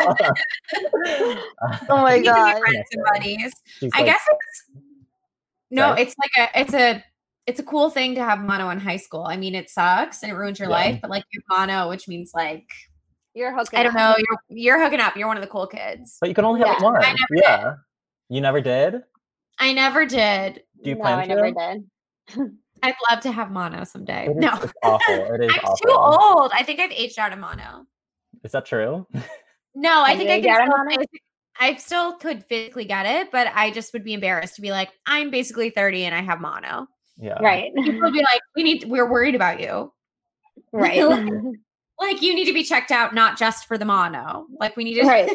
Oh my You need to be god. friends and buddies. She's I like, guess it's no, Sorry? it's like a it's a it's a cool thing to have mono in high school. I mean, it sucks and it ruins your Yeah. life, but like you have mono, which means like You're hooking I don't up. know, you're you're hooking up. You're one of the cool kids. but you can only have it Yeah. once. I never Yeah, you never did. I never did. Do you No, plan I to? never did. I'd love to have mono someday. It is, no, it's awful. It is I'm awful. too old. I think I've aged out of mono. Is that true? No, I Have think you I aged can out of still, mono? phys- I still could physically get it, but I just would be embarrassed to be like, I'm basically thirty and I have mono. Yeah. Right. People would be like, we need, we're worried about you. Right. Like you need to be checked out, not just for the mono. Like we need to, Right.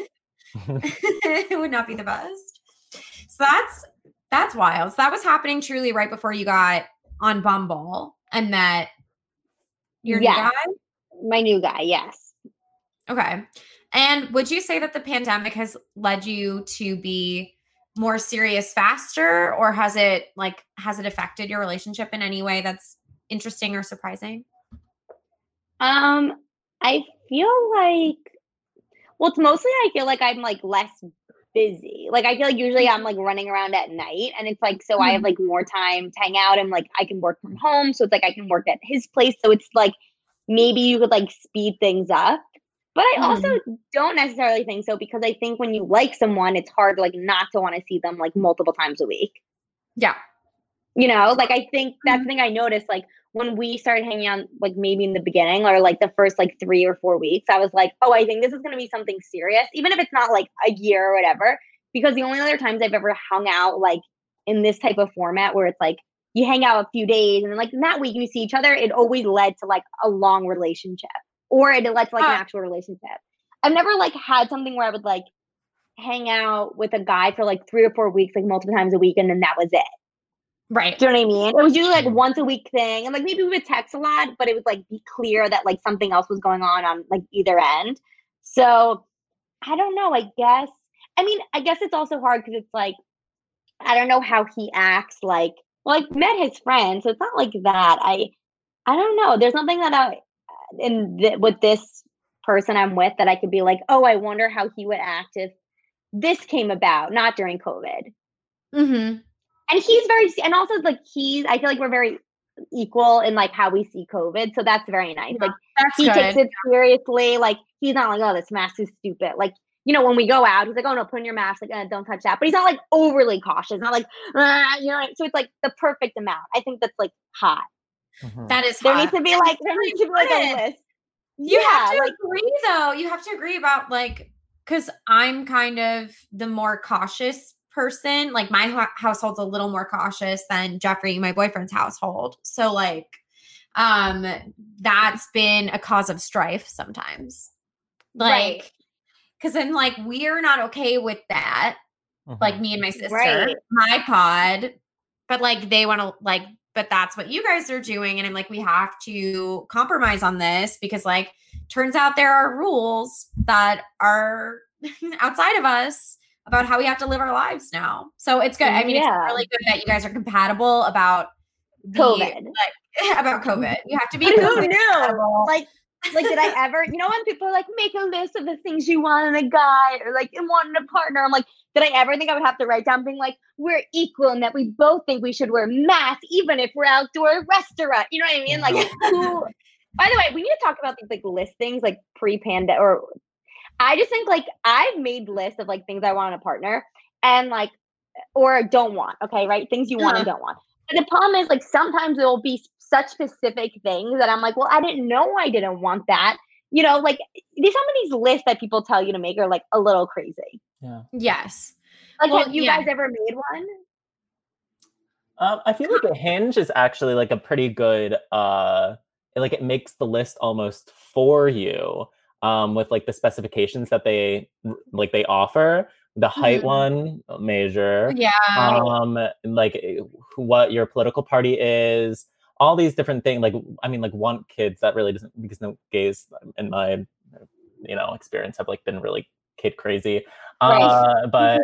it would not be the best. So that's, that's wild. So that was happening truly right before you got on Bumble and met your Yeah. new guy. My new guy, yes. Okay. And would you say that the pandemic has led you to be more serious faster, or has it like has it affected your relationship in any way that's interesting or surprising? Um, I feel like well, it's mostly I feel like I'm like less busy. Like I feel like usually I'm like running around at night, and it's like so I have like more time to hang out, and like I can work from home, so it's like I can work at his place. So it's like maybe you could like speed things up. But I also don't necessarily think so, because I think when you like someone, it's hard like not to want to see them like multiple times a week. Yeah. You know, like I think that's the thing I noticed. Like when we started hanging out, like maybe in the beginning or like the first like three or four weeks, I was like, oh, I think this is going to be something serious, even if it's not like a year or whatever. Because the only other times I've ever hung out like in this type of format where it's like you hang out a few days and then like in that week you see each other, it always led to like a long relationship, or it led to like an actual relationship. I've never like had something where I would like hang out with a guy for like three or four weeks, like multiple times a week, and then that was it. Right. Do you know what I mean? It was usually like once a week thing. And like maybe we would text a lot, but it would like be clear that like something else was going on on like either end. So I don't know. I guess, I mean, I guess it's also hard because it's like, I don't know how he acts. Like, well, I met his friend, so it's not like that. I, I don't know. There's nothing that I, in th- with this person I'm with that I could be like, oh, I wonder how he would act if this came about, not during COVID. Mm-hmm. And he's very, and also like he's, I feel like we're very equal in like how we see COVID. So that's very nice. Yeah, like that's he good. takes it seriously. Like he's not like, oh, this mask is stupid. Like, you know, when we go out, he's like, oh no, put on your mask. Like, uh, don't touch that. But he's not like overly cautious. Not like, uh, you know. So it's like the perfect amount. I think that's like hot. Mhm. That is There hot. needs to be like there needs to be like a list. You yeah, have to like agree though. You have to agree about like, because I'm kind of the more cautious person. Like my ho- household's a little more cautious than Jeffrey, my boyfriend's household. So like, um, that's been a cause of strife sometimes. Like, Right. because then like we're not okay with that. Mhm. Like me and my sister, Right. my pod, but like they want to like, but that's what you guys are doing. And I'm like, we have to compromise on this because like, turns out there are rules that are outside of us about how we have to live our lives now. So it's good. I mean, Yeah. it's really good that you guys are compatible about the, COVID. like, about COVID. You have to be But who COVID knew? compatible. Like, like, did I ever, you know, when people are like, make a list of the things you want in a guy or like in wanting a partner, I'm like, did I ever think I would have to write down being like, we're equal and that we both think we should wear masks, even if we're outdoor restaurant? You know what I mean? Like, who, by the way, we need to talk about these like listings, like pre-pandemic, or I just think like I've made lists of like things I want in a partner and like, or don't want, okay, right? Things you want Uh-huh. and don't want. But the problem is like sometimes it will be such specific things that I'm like, well, I didn't know I didn't want that. You know, like these some of these lists that people tell you to make are like a little crazy. Yeah. Yes. Like, Well, have you yeah. guys ever made one? Um, I feel like a Hinge is actually like a pretty good, uh, like it makes the list almost for you, um, with like the specifications that they like they offer. The height Mhm. one, major. Yeah. Um, like eh, what your political party is, all these different things. Like, I mean, like want kids. That really doesn't because no gays in my, you know, experience have like been really kid crazy. Right. Uh, but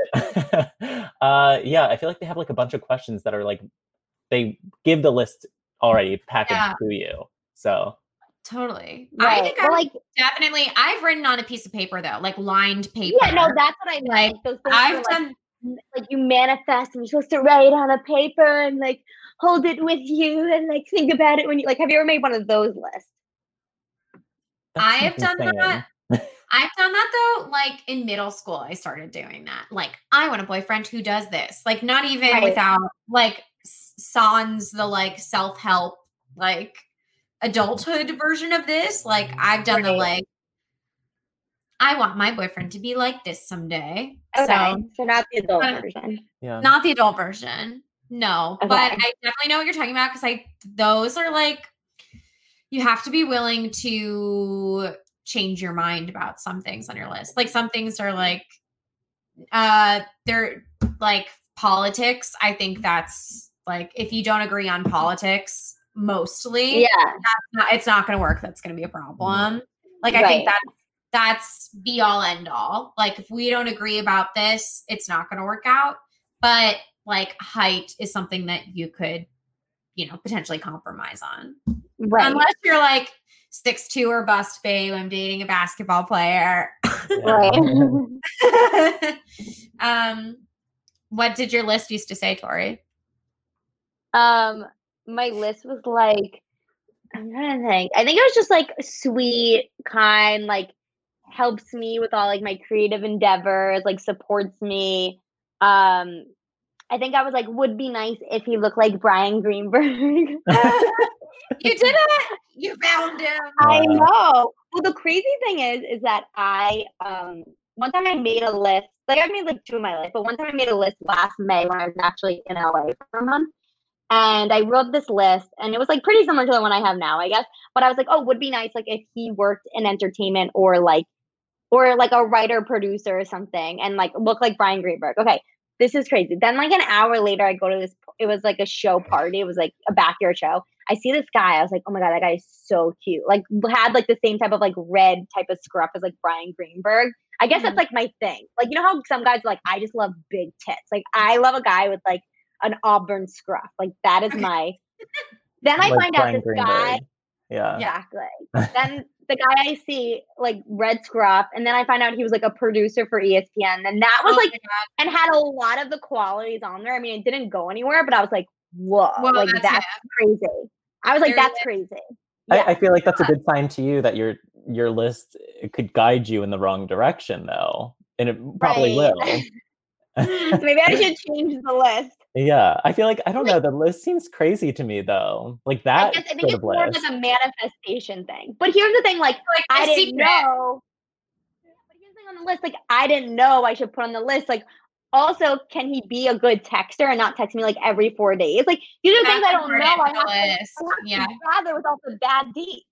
uh, yeah, I feel like they have like a bunch of questions that are like they give the list already packaged Yeah. to you. So Totally. I Right. think Well, I'm like, definitely, I've written on a piece of paper though, like lined paper. yeah, no, that's what I meant. Like, Like those things I've where, like, done, m- like you manifest and you're supposed to write it on a paper and like hold it with you and like think about it when you like. Have you ever made one of those lists? that I have seems done insane. that. I've done that though, like in middle school, I started doing that. Like, I want a boyfriend who does this. Like, not even Right. without like s- sans the like self-help, like adulthood version of this. Like, I've done the Right. like, I want my boyfriend to be like this someday. Okay, So so not the adult Uh, version. Yeah. not the adult version. No, but Okay. I definitely know what you're talking about because I those are like you have to be willing to change your mind about some things on your list. Like some things are like uh they're like politics. I think that's like if you don't agree on politics mostly, Yeah. not, it's not going to work. That's going to be a problem. Like I think Right. that that's be all end all. Like if we don't agree about this, it's not going to work out. But like height is something that you could, you know, potentially compromise on. Right. Unless you're like six two or bust, babe, I'm dating a basketball player. Right. um, what did your list used to say, Tori? Um, my list was like, I'm trying to think. I think it was just like sweet, kind, like helps me with all like my creative endeavors, like supports me. Um, I think I was like, would be nice if he looked like Brian Greenberg. You did it. You found him. I Wow. know. Well, the crazy thing is, is that I um one time I made a list. Like I made like two of my lists, but one time I made a list last May when I was actually in L A for a month. And I wrote this list, and it was like pretty similar to the one I have now, I guess. But I was like, oh, would be nice like if he worked in entertainment or like or like a writer producer or something, and like look like Brian Greenberg. Okay, this is crazy. Then like an hour later, I go to this. It was like a show party. It was like a backyard show. I see this guy. I was like, oh my god, that guy is so cute. Like had like the same type of like red type of scruff as like Brian Greenberg. I guess that's like my thing. Like you know how some guys are like, I just love big tits. Like I love a guy with like an auburn scruff. Like that is my. Then I Like find out Brian this Greenberg. guy. Yeah. Exactly. Then the guy I see like red scruff, and then I find out he was like a producer for E S P N, and that was Oh like my God. and had a lot of the qualities on there. I mean, it didn't go anywhere, but I was like, whoa, Well, like that's that's him. crazy. I was like, There that's it crazy. I, Yeah. I feel like that's a good sign to you that your your list could guide you in the wrong direction, though, and it probably Right. will. Maybe I should change the list. Yeah, I feel like I don't know. The list seems crazy to me, though. Like I that guess I think sort it's of more of list. like a manifestation thing. But here's the thing, like, Like I The didn't Secret. know. But here's the thing on the list, like, I didn't know I should put on the list. Like, also, can he be a good texter and not text me like every four days? Like, these are things I That's don't know. important I for have, the to, list. I have Yeah. to gather with all the bad deeds.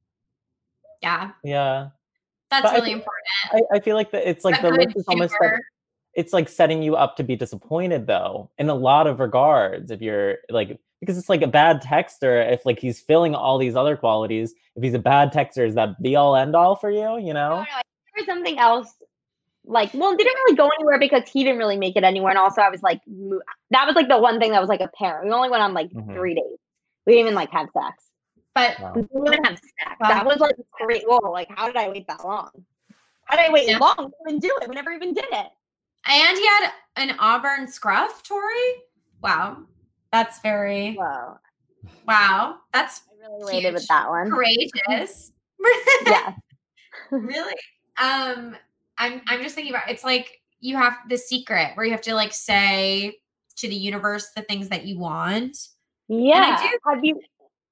Yeah. Yeah, That's but I really fe- important. I, I feel like the, it's like A the good list is almost set, chewer. it's like setting you up to be disappointed, though, in a lot of regards. If you're like, because it's like a bad texter, if like he's filling all these other qualities, if he's a bad texter, is that be all end all for you? You No, know? no, I think there was something else. Like, well, it didn't really go anywhere because he didn't really make it anywhere. And also, I was like, mo- that was like the one thing that was like apparent. We only went on like Mhm. three days. We didn't even like have sex. But Wow. We didn't even have sex. Wow. That was like great. Whoa, like, how did I wait that long? How did I wait Yeah. long? We didn't do it. We never even did it. and he had an auburn scruff, Tori. Wow. That's very Whoa. wow. That's I really waited with Huge. that one. courageous. Yeah. Really. Um, I'm I'm just thinking about it's like you have The Secret where you have to like say to the universe the things that you want. Yeah. do- Have you?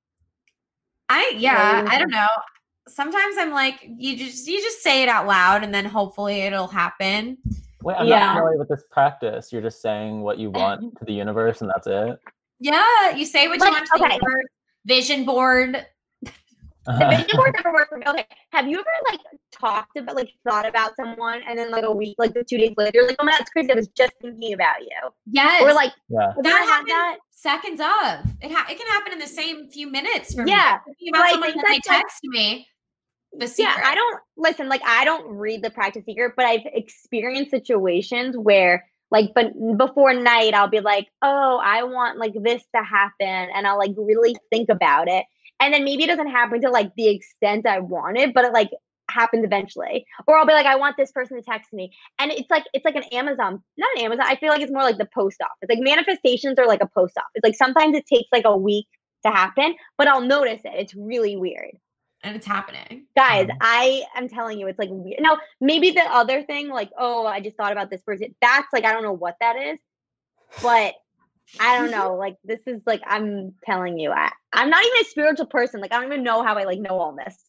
I yeah, Yeah. I don't know. Sometimes I'm like, you just you just say it out loud and then hopefully it'll happen. Wait, I'm Yeah. not familiar with this practice. You're just saying what you want to the universe, and that's it. Yeah, you say what Like, you want to the okay. universe. Vision board. The vision board never worked for me. Okay. Have you ever like talked about, like, thought about someone and then like a week, like the two days later, you're like, oh my, that's crazy. I was just thinking about you. Yes. Or like, Yeah. have you that ever had happens that? seconds of. It ha- it can happen in the same few minutes for Yeah, me. I'm thinking but about I someone think and they that's, like- text me. The Yeah, Secret. I don't listen, like, I don't read the practice secret, but I've experienced situations where, like, but before night, I'll be like, oh, I want like this to happen, and I'll like really think about it, and then maybe it doesn't happen to like the extent I wanted, but it like happens eventually. Or I'll be like, I want this person to text me, and it's like it's like an Amazon, not an Amazon. I feel like it's more like the post office. Like manifestations are like a post office. Like sometimes it takes like a week to happen, but I'll notice it. It's really weird. and it's happening. Guys, Mhm. I am telling you, it's like weird. Now, maybe the other thing, like, oh, I just thought about this person. That's like, I don't know what that is, but I don't know. Like, this is like, I'm telling you, I, I'm not even a spiritual person. Like, I don't even know how I like know all this.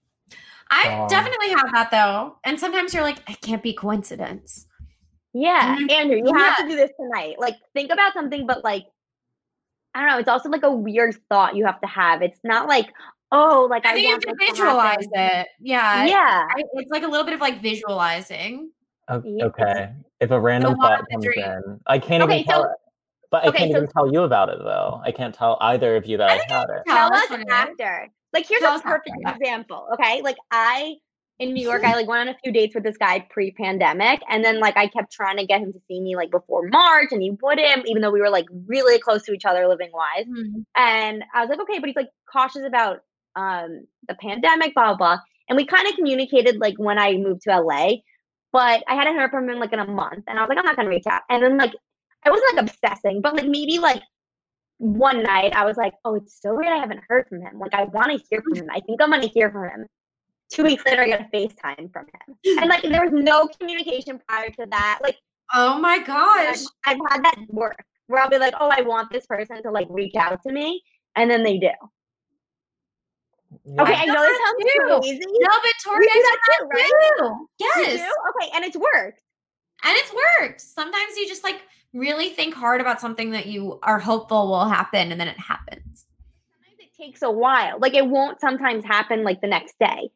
I Um, definitely have that though. And sometimes you're like, it can't be coincidence. Yeah, Mhm. Andrew, you have Yeah. to do this tonight. Like, think about something, but like, I don't know. It's also like a weird thought you have to have. It's not like, oh, like I, I think you have want to this visualize happen. it. Yeah. Yeah. I, it's like a little bit of like visualizing. O- Yeah, Okay. If a random one thought of the comes dreams. in, I can't Okay, even tell. so- but I okay, can't so- even tell you about it, though. I can't tell either of you that I I, think had it. Tell Tell us us what it is. after. Like, here's Tell a us perfect after. example. Okay, like I in New York, I like went on a few dates with this guy pre-pandemic, and then like I kept trying to get him to see me like before March, and he wouldn't, even though we were like really close to each other living wise. Mhm. And I was like, okay, but he's like cautious about um the pandemic, blah blah blah. And we kind of communicated like when I moved to L A, but I hadn't heard from him like in a month, and I was like, I'm not gonna reach out. And then like I wasn't like obsessing, but like maybe like one night I was like, oh, it's so weird I haven't heard from him. Like I want to hear from him. I think I'm gonna hear from him. Two weeks later, I got a FaceTime from him, and like there was no communication prior to that. Like Oh my I've, gosh. I've had that work where I'll be like, oh, I want this person to like reach out to me, and then they do. Yeah. Okay, I I know know it that sounds too. crazy. No, but Tori, You I do do that that too, right? too. You Yes. do? Okay, and it's worked. And it's worked. Sometimes you just like really think hard about something that you are hopeful will happen and then it happens. Sometimes it takes a while. Like it won't sometimes happen like the next day.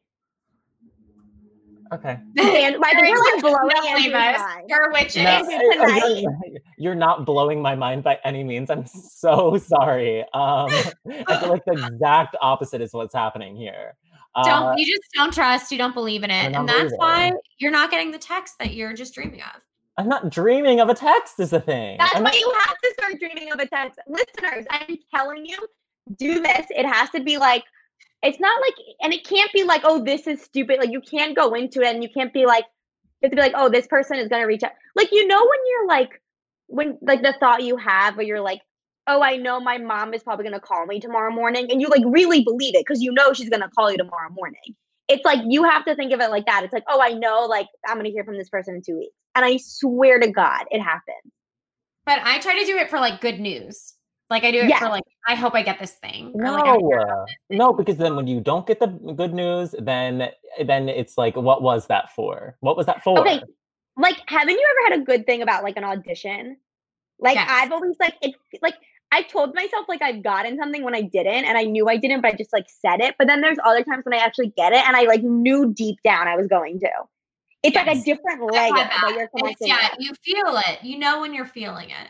Okay. And I think you're like blowing Don't blame Andrew's us. mind. You're witches. No, Andrew, I- I- tonight- you're, you're not blowing my mind by any means. I'm so sorry. Um, I feel like the exact opposite is what's happening here. Uh, Don't you just don't trust, you don't believe in it. I'm a And that's non-believer. why you're not getting the text that you're just dreaming of. I'm not dreaming of a text is the thing. That's I'm why not- you have to start dreaming of a text. Listeners, I'm telling you, do this. It has to be like, it's not like, and it can't be like, oh, this is stupid. Like, you can't go into it and you can't be like, you have to be like, oh, this person is going to reach out. Like, you know, when you're like, when, like, the thought you have where you're like, oh, I know my mom is probably going to call me tomorrow morning. And you like really believe it because you know she's going to call you tomorrow morning. It's like, you have to think of it like that. It's like, oh, I know, like, I'm going to hear from this person in two weeks. And I swear to God, it happens. But I try to do it for like good news. Like I do it yeah. for like, I hope I get this thing. No, like, uh, no, because then when you don't get the good news, then then it's like, what was that for? What was that for? Okay, like, haven't you ever had a good thing about like an audition? Like yes. I've always like, it, like I told myself like I've gotten something when I didn't, and I knew I didn't, but I just like said it. But then there's other times when I actually get it, and I like knew deep down I was going to. It's yes. like a different leg that. that you're connecting. Yeah, with. You feel it. You know when you're feeling it.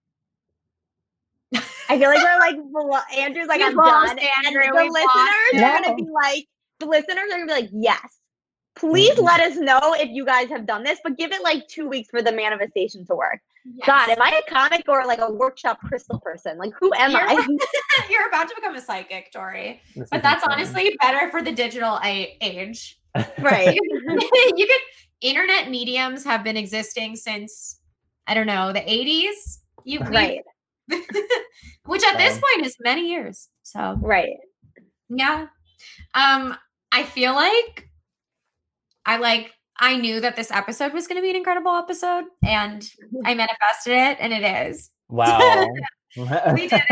I feel like we're like, Andrew's like, I'm done. Andrew, and the listeners are no. going to be like, the listeners are going to be like, yes, please mm-hmm. let us know if you guys have done this, but give it like two weeks for the manifestation to work. Yes. God, am I a comic or like a workshop crystal person? Like, who am you're, I? You're about to become a psychic, Tori. This but that's funny. Honestly better for the digital age. Right. You could, internet mediums have been existing since, I don't know, the eighties. You Right. Which at this point is many years. So right. Yeah. Um, I feel like I like I knew that this episode was gonna be an incredible episode, and I manifested it, and it is. Wow. We did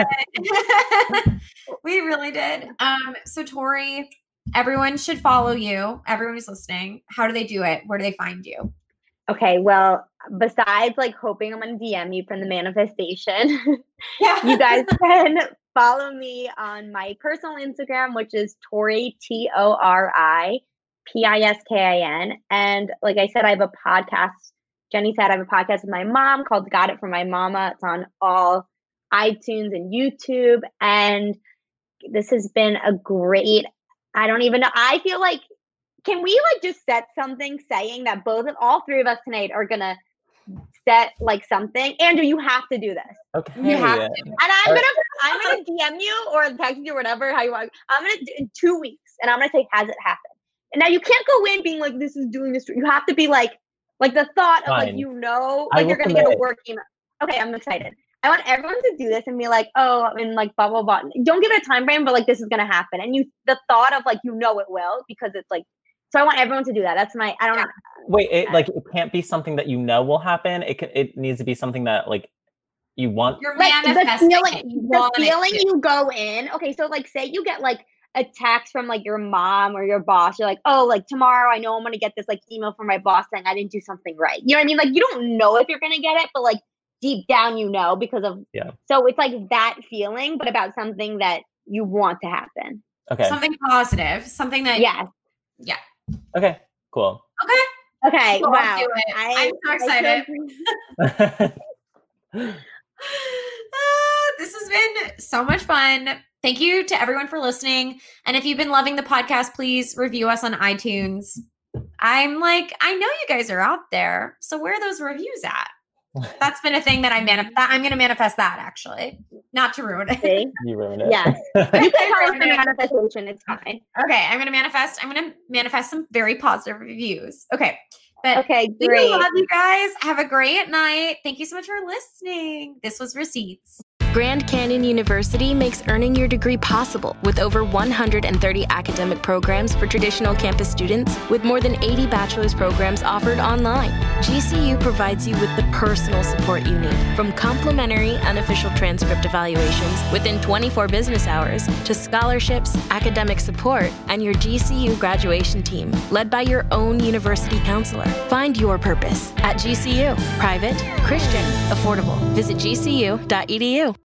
it. We really did. Um, so Tori, everyone should follow you. Everyone who's listening. How do they do it? Where do they find you? Okay, well, besides like hoping I'm going to D M you from the manifestation, yeah. you guys can follow me on my personal Instagram, which is Tori, T O R I P I S K I N. And like I said, I have a podcast. Jenny said I have a podcast with my mom called Got It From My Mama. It's on all iTunes and YouTube. And this has been a great, I don't even know. I feel like, can we like just set something saying that both of all three of us tonight are gonna set like something? Andrew, you have to do this. Okay. You have to. And I'm gonna I'm gonna D M you or text you or whatever how you want. I'm gonna do in two weeks and I'm gonna say, has it happened? And now you can't go in being like, this is doing this. You have to be like, like the thought of Fine. Like, you know, like you're gonna get a work email. Okay, I'm excited. I want everyone to do this and be like, oh, and like blah blah blah. Don't give it a time frame, but like this is gonna happen. And you the thought of like, you know it will, because it's like. So I want everyone to do that. That's my, I don't know. Wait, it, like, it can't be something that you know will happen. It can, it needs to be something that, like, you want. You're like, manifesting. The feeling, the feeling you go in. Okay, so, like, say you get, like, a text from, like, your mom or your boss. You're like, oh, like, tomorrow I know I'm going to get this, like, email from my boss saying I didn't do something right. You know what I mean? Like, you don't know if you're going to get it, but, like, deep down you know because of. Yeah. So it's, like, that feeling, but about something that you want to happen. Okay. Something positive. Something that. Yes. Yeah. Okay, cool. Okay. Okay. Cool, wow. I, I'm so excited. uh, this has been so much fun. Thank you to everyone for listening. And if you've been loving the podcast, please review us on iTunes. I'm like, I know you guys are out there. So where are those reviews at? That's been a thing that I manifest. I'm going to manifest that actually, not to ruin it. See? You ruined it. Yes. You can call it the manifestation. It's fine. Okay. I'm going to manifest. I'm going to manifest some very positive reviews. Okay. But okay, great. We love you guys. Have a great night. Thank you so much for listening. This was Receipts. Grand Canyon University makes earning your degree possible with over one hundred thirty academic programs for traditional campus students, with more than eighty bachelor's programs offered online. G C U provides you with the personal support you need, from complimentary unofficial transcript evaluations within twenty-four business hours to scholarships, academic support, and your G C U graduation team, led by your own university counselor. Find your purpose at G C U. Private, Christian, affordable. Visit G C U dot E D U.